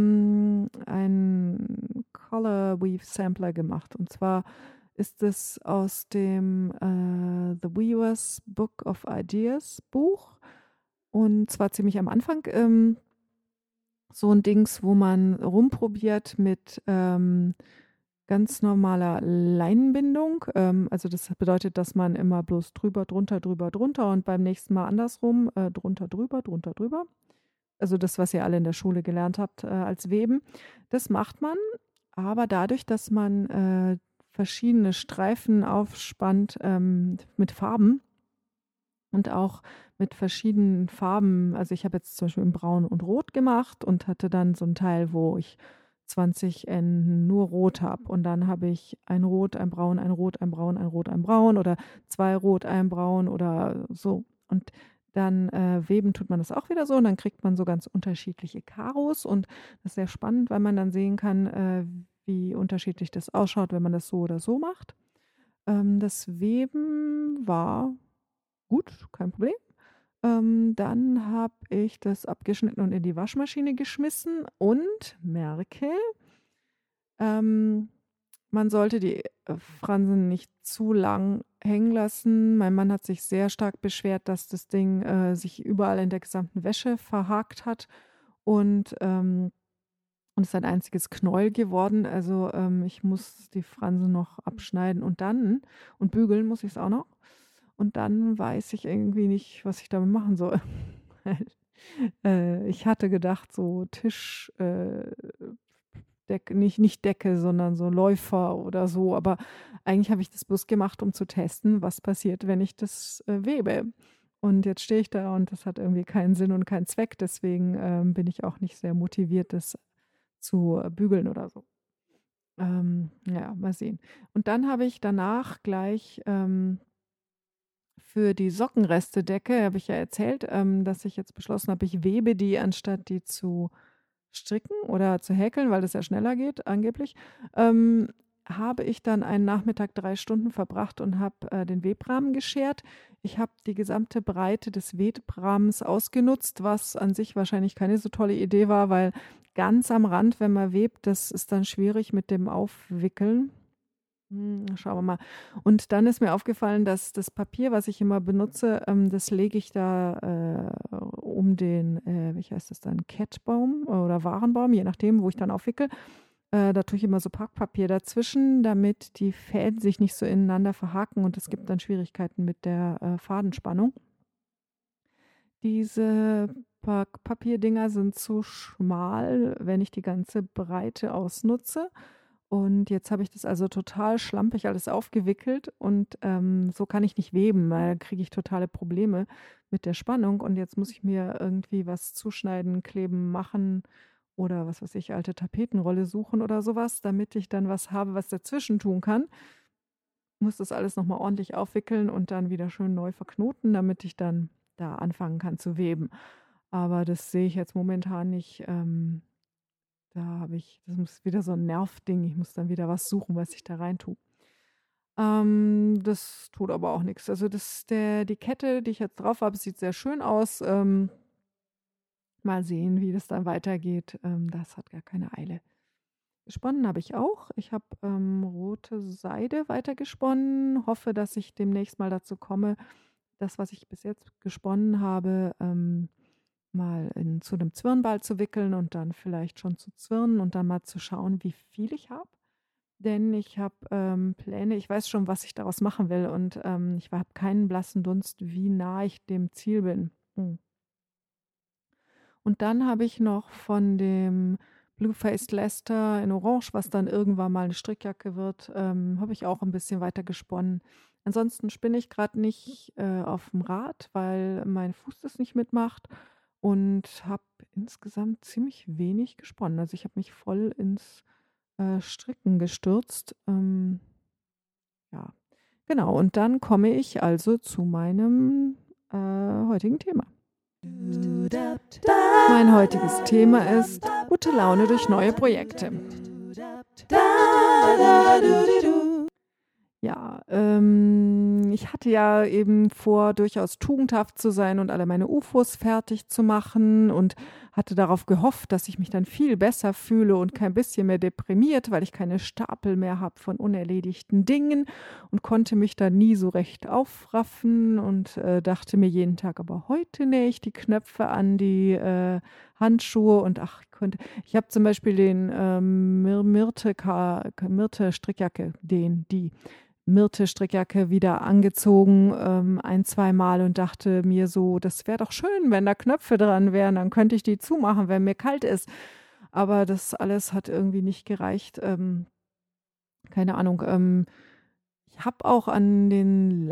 einen Color Weave Sampler gemacht. Und zwar ist es aus dem The Weaver's Book of Ideas Buch. Und zwar ziemlich am Anfang so ein Dings, wo man rumprobiert mit ganz normaler Leinenbindung. Also das bedeutet, dass man immer bloß drüber, drunter und beim nächsten Mal andersrum, drunter, drüber. Also das, was ihr alle in der Schule gelernt habt als Weben. Das macht man, aber dadurch, dass man verschiedene Streifen aufspannt mit Farben und auch mit verschiedenen Farben. Also ich habe jetzt zum Beispiel in Braun und Rot gemacht und hatte dann so ein Teil, wo ich 20 Enden nur Rot habe. Und dann habe ich ein Rot, ein Braun, ein Rot, ein Braun, ein Rot, ein Braun oder 2 Rot, ein Braun oder so. Und dann weben tut man das auch wieder so und dann kriegt man so ganz unterschiedliche Karos und das ist sehr spannend, weil man dann sehen kann, wie unterschiedlich das ausschaut, wenn man das so oder so macht. Das Weben war gut, kein Problem. Dann habe ich das abgeschnitten und in die Waschmaschine geschmissen und merke, ähm, man sollte die Fransen nicht zu lang hängen lassen. Mein Mann hat sich sehr stark beschwert, dass das Ding sich überall in der gesamten Wäsche verhakt hat und es ist ein einziges Knäuel geworden. Also ich muss die Fransen noch abschneiden und bügeln muss ich es auch noch. Und dann weiß ich irgendwie nicht, was ich damit machen soll. Ich hatte gedacht, so Tisch, nicht Decke, sondern so Läufer oder so. Aber eigentlich habe ich das bloß gemacht, um zu testen, was passiert, wenn ich das webe. Und jetzt stehe ich da und das hat irgendwie keinen Sinn und keinen Zweck. Deswegen bin ich auch nicht sehr motiviert, das zu bügeln oder so. Ja, mal sehen. Und dann habe ich danach gleich für die Sockenreste-Decke, habe ich ja erzählt, dass ich jetzt beschlossen habe, ich webe die, anstatt die zu stricken oder zu häkeln, weil das ja schneller geht, angeblich, habe ich dann einen Nachmittag 3 Stunden verbracht und habe den Webrahmen geschert. Ich habe die gesamte Breite des Webrahmens ausgenutzt, was an sich wahrscheinlich keine so tolle Idee war, weil ganz am Rand, wenn man webt, das ist dann schwierig mit dem Aufwickeln. Schauen wir mal. Und dann ist mir aufgefallen, dass das Papier, was ich immer benutze, das lege ich da um den, wie heißt das dann, Kettbaum oder Warenbaum, je nachdem, wo ich dann aufwickel. Da tue ich immer so Packpapier dazwischen, damit die Fäden sich nicht so ineinander verhaken und es gibt dann Schwierigkeiten mit der Fadenspannung. Diese Packpapierdinger sind zu schmal, wenn ich die ganze Breite ausnutze. Und jetzt habe ich das also total schlampig alles aufgewickelt und so kann ich nicht weben, weil da kriege ich totale Probleme mit der Spannung. Und jetzt muss ich mir irgendwie was zuschneiden, kleben, machen oder was weiß ich, alte Tapetenrolle suchen oder sowas, damit ich dann was habe, was dazwischen tun kann. Muss das alles nochmal ordentlich aufwickeln und dann wieder schön neu verknoten, damit ich dann da anfangen kann zu weben. Aber das sehe ich jetzt momentan nicht. Das ist wieder so ein Nervding. Ich muss dann wieder was suchen, was ich da rein tue. Das tut aber auch nichts. Also die Kette, die ich jetzt drauf habe, sieht sehr schön aus. Mal sehen, wie das dann weitergeht. Das hat gar keine Eile. Gesponnen habe ich auch. Ich habe rote Seide weitergesponnen. Hoffe, dass ich demnächst mal dazu komme, das, was ich bis jetzt gesponnen habe, mal zu einem Zwirnball zu wickeln und dann vielleicht schon zu zwirnen und dann mal zu schauen, wie viel ich habe. Denn ich habe Pläne, ich weiß schon, was ich daraus machen will und ich habe keinen blassen Dunst, wie nah ich dem Ziel bin. Und dann habe ich noch von dem Blue-Faced Leicester in Orange, was dann irgendwann mal eine Strickjacke wird, habe ich auch ein bisschen weiter gesponnen. Ansonsten spinne ich gerade nicht auf dem Rad, weil mein Fuß das nicht mitmacht und habe insgesamt ziemlich wenig gesponnen. Also ich habe mich voll ins Stricken gestürzt. Ja, genau. Und dann komme ich also zu meinem heutigen Thema. Mein heutiges Thema ist gute Laune durch neue Projekte. Ja, ich hatte ja eben vor, durchaus tugendhaft zu sein und alle meine UFOs fertig zu machen und hatte darauf gehofft, dass ich mich dann viel besser fühle und kein bisschen mehr deprimiert, weil ich keine Stapel mehr habe von unerledigten Dingen und konnte mich da nie so recht aufraffen und dachte mir jeden Tag, aber heute nähe ich die Knöpfe an die Handschuhe und ach, ich habe zum Beispiel den Myrte-Strickjacke, die Myrte-Strickjacke wieder angezogen, ein, zweimal und dachte mir so, das wäre doch schön, wenn da Knöpfe dran wären, dann könnte ich die zumachen, wenn mir kalt ist. Aber das alles hat irgendwie nicht gereicht. Keine Ahnung. Ich habe auch an den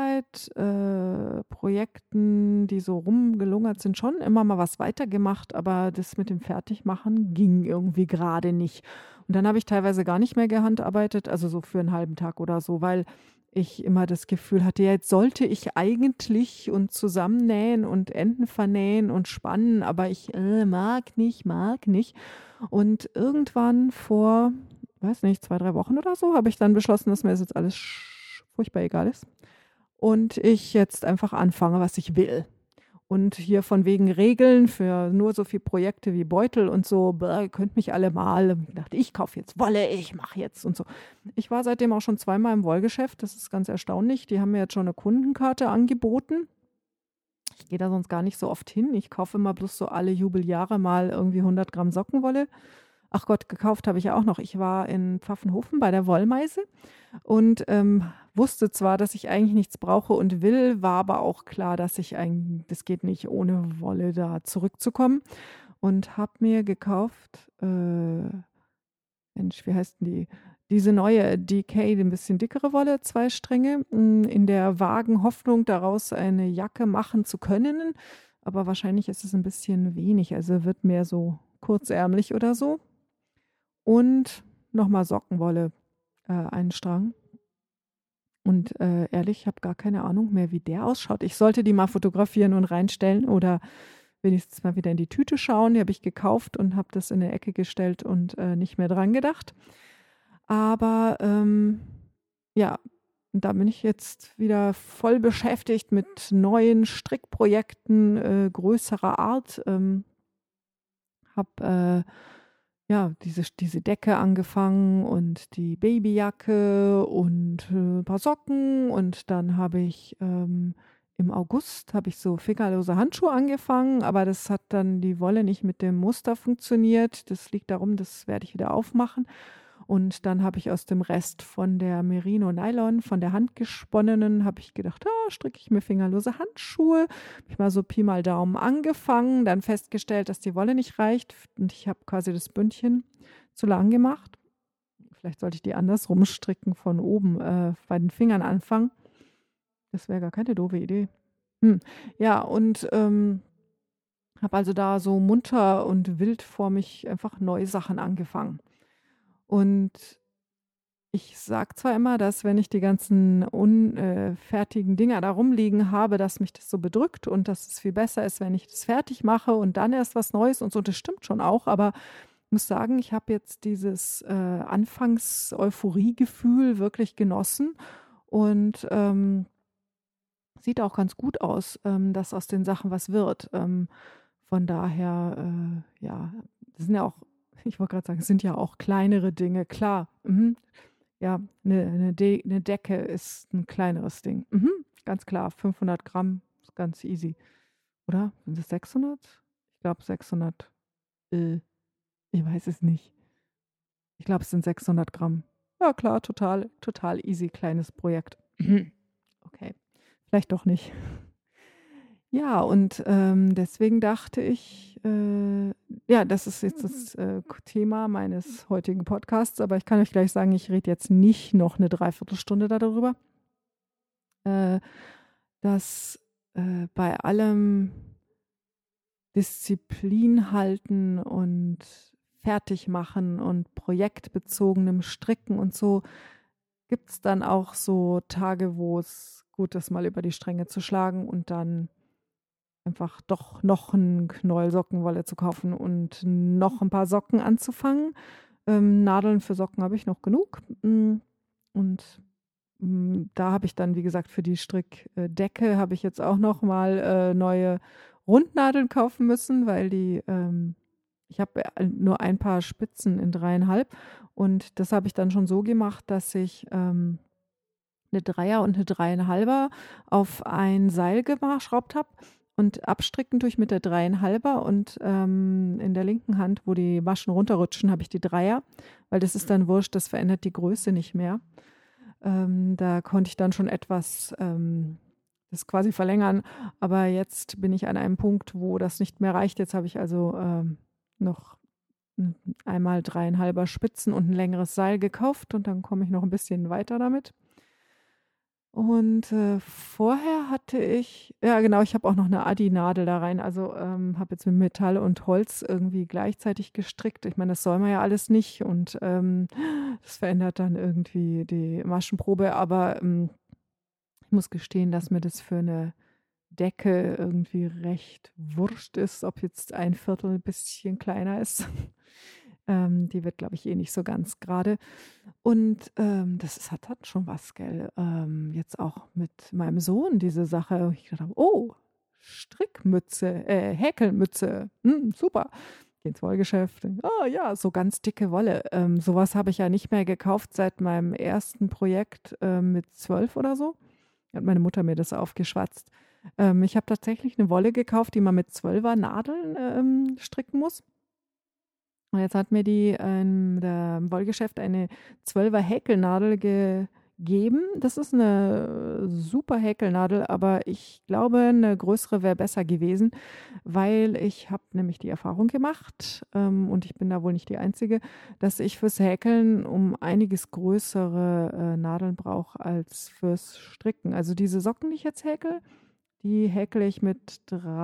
Langzeitprojekten, die so rumgelungert sind, schon immer mal was weitergemacht, aber das mit dem Fertigmachen ging irgendwie gerade nicht. Und dann habe ich teilweise gar nicht mehr gehandarbeitet, also so für einen halben Tag oder so, weil ich immer das Gefühl hatte, ja, jetzt sollte ich eigentlich und zusammennähen und Enden vernähen und spannen, aber ich mag nicht. Und irgendwann vor, weiß nicht, 2, 3 Wochen oder so, habe ich dann beschlossen, dass mir das jetzt alles furchtbar egal ist und ich jetzt einfach anfange, was ich will. Und hier von wegen Regeln für nur so viele Projekte wie Beutel und so, ihr könnt mich alle mal. Ich dachte, ich kaufe jetzt Wolle, ich mache jetzt und so. Ich war seitdem auch schon zweimal im Wollgeschäft, das ist ganz erstaunlich. Die haben mir jetzt schon eine Kundenkarte angeboten. Ich gehe da sonst gar nicht so oft hin. Ich kaufe immer bloß so alle Jubeljahre mal irgendwie 100 Gramm Sockenwolle. Ach Gott, gekauft habe ich ja auch noch. Ich war in Pfaffenhofen bei der Wollmeise und wusste zwar, dass ich eigentlich nichts brauche und will, war aber auch klar, dass ich eigentlich, das geht nicht, ohne Wolle da zurückzukommen. Und habe mir gekauft, Mensch, wie heißt denn die? Diese neue DK, die ein bisschen dickere Wolle, 2 Stränge, in der vagen Hoffnung, daraus eine Jacke machen zu können. Aber wahrscheinlich ist es ein bisschen wenig, also wird mehr so kurzärmlich oder so. Und nochmal Sockenwolle, einen Strang. Und ehrlich, ich habe gar keine Ahnung mehr, wie der ausschaut. Ich sollte die mal fotografieren und reinstellen oder wenigstens mal wieder in die Tüte schauen. Die habe ich gekauft und habe das in eine Ecke gestellt und nicht mehr dran gedacht. Aber ja, da bin ich jetzt wieder voll beschäftigt mit neuen Strickprojekten größerer Art. Habe ja, diese Decke angefangen und die Babyjacke und ein paar Socken und dann habe ich im August habe ich so fingerlose Handschuhe angefangen, aber das hat dann die Wolle nicht mit dem Muster funktioniert. Das liegt darum, das werde ich wieder aufmachen. Und dann habe ich aus dem Rest von der Merino Nylon, von der handgesponnenen, habe ich gedacht, stricke ich mir fingerlose Handschuhe. Habe ich mal so Pi mal Daumen angefangen, dann festgestellt, dass die Wolle nicht reicht. Und ich habe quasi das Bündchen zu lang gemacht. Vielleicht sollte ich die andersrum stricken, von oben bei den Fingern anfangen. Das wäre gar keine doofe Idee. Ja, und habe also da so munter und wild vor mich einfach neue Sachen angefangen. Und ich sage zwar immer, dass wenn ich die ganzen unfertigen Dinger da rumliegen habe, dass mich das so bedrückt und dass es viel besser ist, wenn ich das fertig mache und dann erst was Neues und so. Das stimmt schon auch, aber ich muss sagen, ich habe jetzt dieses Anfangs-Euphorie-Gefühl wirklich genossen und sieht auch ganz gut aus, dass aus den Sachen was wird. Von daher, ja, das sind ja auch, ich wollte gerade sagen, es sind ja auch kleinere Dinge, klar. Ja, eine Decke ist ein kleineres Ding. Ganz klar, 500 Gramm ist ganz easy. Oder? Sind es 600? Ich glaube 600. Ich weiß es nicht. Ich glaube, es sind 600 Gramm. Ja, klar, total easy, kleines Projekt. Okay, vielleicht doch nicht. Ja, und deswegen dachte ich, ja, das ist jetzt das Thema meines heutigen Podcasts, aber ich kann euch gleich sagen, ich rede jetzt nicht noch eine Dreiviertelstunde darüber, dass bei allem Disziplin halten und fertig machen und projektbezogenem Stricken und so gibt es dann auch so Tage, wo es gut ist, mal über die Stränge zu schlagen und dann einfach doch noch einen Knäuel Sockenwolle zu kaufen und noch ein paar Socken anzufangen. Nadeln für Socken habe ich noch genug. Und da habe ich dann, wie gesagt, für die Strickdecke habe ich jetzt auch noch mal neue Rundnadeln kaufen müssen, weil ich habe nur ein paar Spitzen in 3,5 und das habe ich dann schon so gemacht, dass ich eine Dreier und eine 3,5er auf ein Seil geschraubt habe und abstricken tue ich mit der 3,5er und in der linken Hand, wo die Maschen runterrutschen, habe ich die Dreier, weil das ist dann wurscht, das verändert die Größe nicht mehr. Da konnte ich dann schon etwas das quasi verlängern, aber jetzt bin ich an einem Punkt, wo das nicht mehr reicht. Jetzt habe ich also noch einmal 3,5er Spitzen und ein längeres Seil gekauft und dann komme ich noch ein bisschen weiter damit. Und vorher hatte ich, ja genau, ich habe auch noch eine Addi-Nadel da rein. Also habe jetzt mit Metall und Holz irgendwie gleichzeitig gestrickt. Ich meine, das soll man ja alles nicht und das verändert dann irgendwie die Maschenprobe. Aber ich muss gestehen, dass mir das für eine Decke irgendwie recht wurscht ist, ob jetzt ein Viertel ein bisschen kleiner ist. Die wird, glaube ich, eh nicht so ganz gerade. Und hat schon was, gell? Jetzt auch mit meinem Sohn diese Sache. wo Ich gedacht habe, oh, Strickmütze, Häkelmütze, super. Geh ins Wollgeschäft. Oh ja, so ganz dicke Wolle. Sowas habe ich ja nicht mehr gekauft seit meinem ersten Projekt mit 12 oder so. Hat meine Mutter mir das aufgeschwatzt. Ich habe tatsächlich eine Wolle gekauft, die man mit 12er Nadeln stricken muss. Und jetzt hat mir die der im Wollgeschäft eine 12er Häkelnadel gegeben. Das ist eine super Häkelnadel, aber ich glaube, eine größere wäre besser gewesen, weil ich habe nämlich die Erfahrung gemacht, und ich bin da wohl nicht die Einzige, dass ich fürs Häkeln um einiges größere Nadeln brauche als fürs Stricken. Also diese Socken, die ich jetzt häkel, die häkle ich mit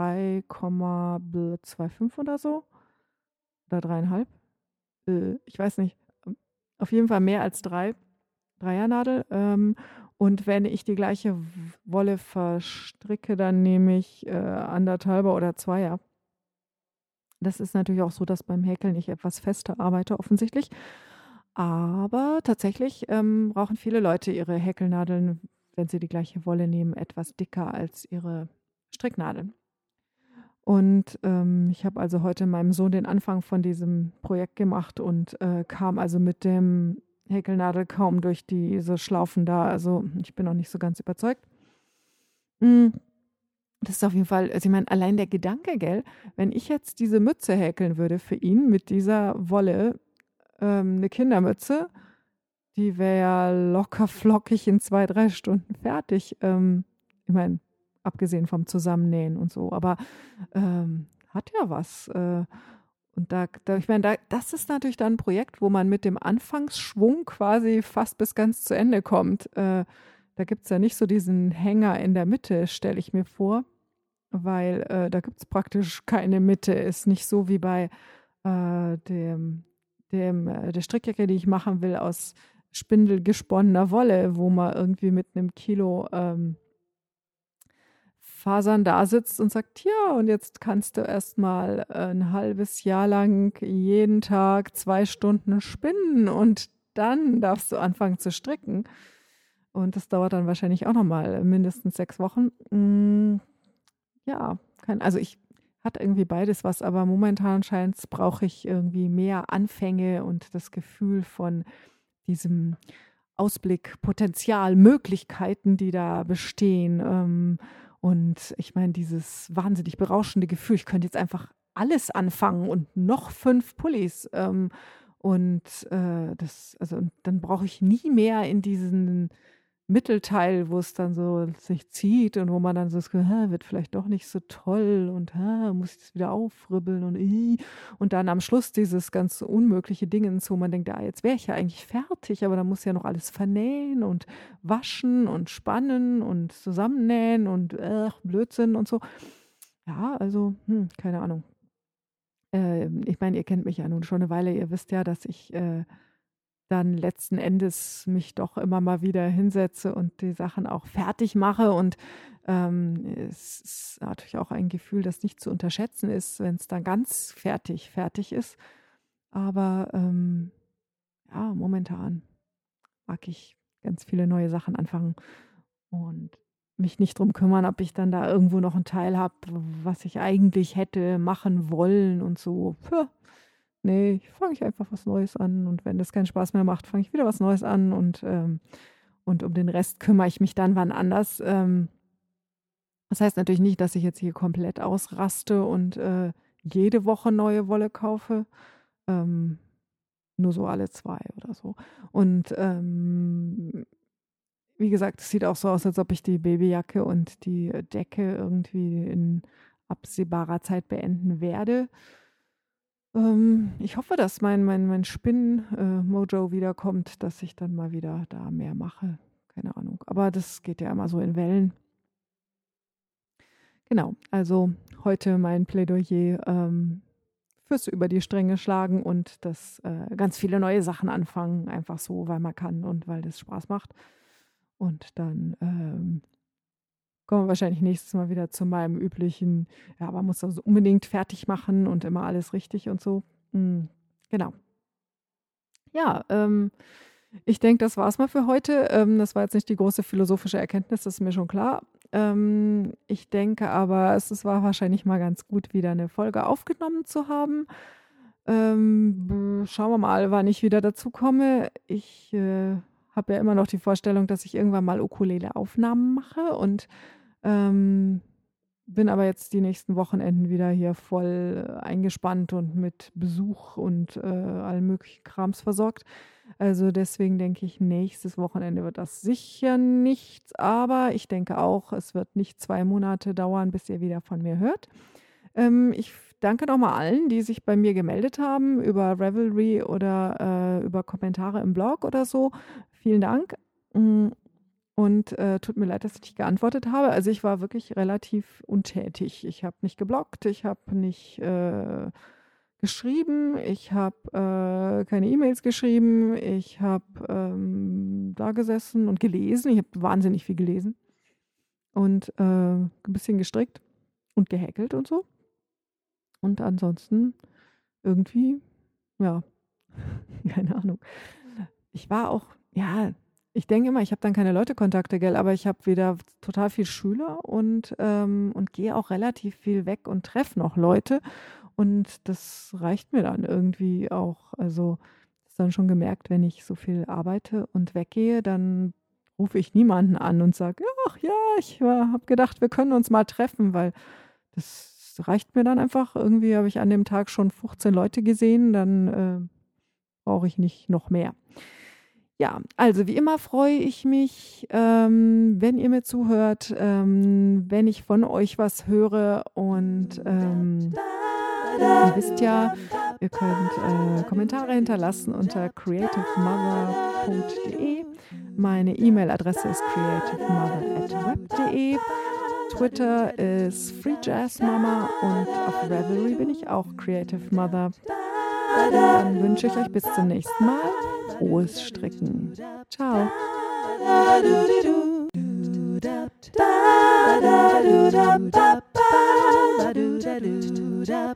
3,25 oder so. Oder 3,5. Ich weiß nicht. Auf jeden Fall mehr als 3. Dreiernadel. Und wenn ich die gleiche Wolle verstricke, dann nehme ich 1,5er oder 2er. Das ist natürlich auch so, dass beim Häkeln ich etwas fester arbeite, offensichtlich. Aber tatsächlich brauchen viele Leute ihre Häkelnadeln, wenn sie die gleiche Wolle nehmen, etwas dicker als ihre Stricknadeln. Und ich habe also heute meinem Sohn den Anfang von diesem Projekt gemacht und kam also mit dem Häkelnadel kaum durch diese Schlaufen da. Also ich bin noch nicht so ganz überzeugt. Mm, Das ist auf jeden Fall, also ich meine, allein der Gedanke, gell, wenn ich jetzt diese Mütze häkeln würde für ihn mit dieser Wolle, eine Kindermütze, die wäre ja locker flockig in 2, 3 Stunden fertig. Ich meine, abgesehen vom Zusammennähen und so, aber hat ja was. Und ich meine, das ist natürlich dann ein Projekt, wo man mit dem Anfangsschwung quasi fast bis ganz zu Ende kommt. Da gibt es ja nicht so diesen Hänger in der Mitte, stelle ich mir vor, weil da gibt es praktisch keine Mitte. Ist nicht so wie bei der Strickjacke, die ich machen will, aus spindelgesponnener Wolle, wo man irgendwie mit einem Kilo Fasern da sitzt und sagt, ja, und jetzt kannst du erstmal ein halbes Jahr lang jeden Tag 2 Stunden spinnen und dann darfst du anfangen zu stricken. Und das dauert dann wahrscheinlich auch nochmal mindestens 6 Wochen. Ja, also ich hatte irgendwie beides was, aber momentan scheint es, brauche ich irgendwie mehr Anfänge und das Gefühl von diesem Ausblick, Potenzial, Möglichkeiten, die da bestehen. Und ich meine, dieses wahnsinnig berauschende Gefühl, ich könnte jetzt einfach alles anfangen und noch 5 Pullis. Und dann brauche ich nie mehr in diesen Mittelteil, wo es dann so sich zieht und wo man dann so das Gefühl, wird vielleicht doch nicht so toll und muss ich das wieder aufribbeln und dann am Schluss dieses ganz unmögliche Dingens, wo man denkt, jetzt wäre ich ja eigentlich fertig, aber dann muss ja noch alles vernähen und waschen und spannen und zusammennähen und Blödsinn und so. Ja, also, keine Ahnung. Ich meine, ihr kennt mich ja nun schon eine Weile, ihr wisst ja, dass ich dann letzten Endes mich doch immer mal wieder hinsetze und die Sachen auch fertig mache. Und es ist natürlich auch ein Gefühl, das nicht zu unterschätzen ist, wenn es dann ganz fertig ist. Aber ja, momentan mag ich ganz viele neue Sachen anfangen. Und mich nicht drum kümmern, ob ich dann da irgendwo noch einen Teil habe, was ich eigentlich hätte machen wollen und so. Nee, fange ich einfach was Neues an und wenn das keinen Spaß mehr macht, fange ich wieder was Neues an und um den Rest kümmere ich mich dann wann anders. Das heißt natürlich nicht, dass ich jetzt hier komplett ausraste und jede Woche neue Wolle kaufe. Ähm, Nur so alle 2 oder so. Und wie gesagt, es sieht auch so aus, als ob ich die Babyjacke und die Decke irgendwie in absehbarer Zeit beenden werde. Ich hoffe, dass mein Spinn-Mojo wiederkommt, dass ich dann mal wieder da mehr mache. Keine Ahnung. Aber das geht ja immer so in Wellen. Genau, also heute mein Plädoyer fürs über die Stränge schlagen und dass ganz viele neue Sachen anfangen, einfach so, weil man kann und weil das Spaß macht. Und dann kommen wir wahrscheinlich nächstes Mal wieder zu meinem üblichen, ja, man muss das unbedingt fertig machen und immer alles richtig und so. Genau. Ja, ich denke, das war es mal für heute. Das war jetzt nicht die große philosophische Erkenntnis, das ist mir schon klar. Ich denke aber, es war wahrscheinlich mal ganz gut, wieder eine Folge aufgenommen zu haben. Schauen wir mal, wann ich wieder dazu komme. Ich habe ja immer noch die Vorstellung, dass ich irgendwann mal Ukulele-Aufnahmen mache und bin aber jetzt die nächsten Wochenenden wieder hier voll eingespannt und mit Besuch und allem möglichen Krams versorgt. Also deswegen denke ich, nächstes Wochenende wird das sicher nichts, aber ich denke auch, es wird nicht 2 Monate dauern, bis ihr wieder von mir hört. Ich danke nochmal allen, die sich bei mir gemeldet haben über Ravelry oder über Kommentare im Blog oder so. Vielen Dank. Und tut mir leid, dass ich nicht geantwortet habe. Also ich war wirklich relativ untätig. Ich habe nicht gebloggt, ich habe nicht geschrieben, ich habe keine E-Mails geschrieben, ich habe da gesessen und gelesen. Ich habe wahnsinnig viel gelesen und ein bisschen gestrickt und gehäkelt und so. Und ansonsten irgendwie, ja, keine Ahnung. Ich war auch, ja, ich denke immer, ich habe dann keine Leute-Kontakte, gell, aber ich habe wieder total viel Schüler und gehe auch relativ viel weg und treffe noch Leute. Und das reicht mir dann irgendwie auch. Also, das ist dann schon gemerkt, wenn ich so viel arbeite und weggehe, dann rufe ich niemanden an und sage, ach ja, ich habe gedacht, wir können uns mal treffen, weil das reicht mir dann einfach. Irgendwie habe ich an dem Tag schon 15 Leute gesehen, dann brauche ich nicht noch mehr. Ja, also wie immer freue ich mich, wenn ihr mir zuhört, wenn ich von euch was höre und ihr wisst ja, ihr könnt Kommentare hinterlassen unter creativemother.de. Meine E-Mail-Adresse ist creativemother@web.de. Twitter ist freejazzmama und auf Ravelry bin ich auch Creative Mother. Dann wünsche ich euch bis zum nächsten Mal frohes Stricken. Ciao. Da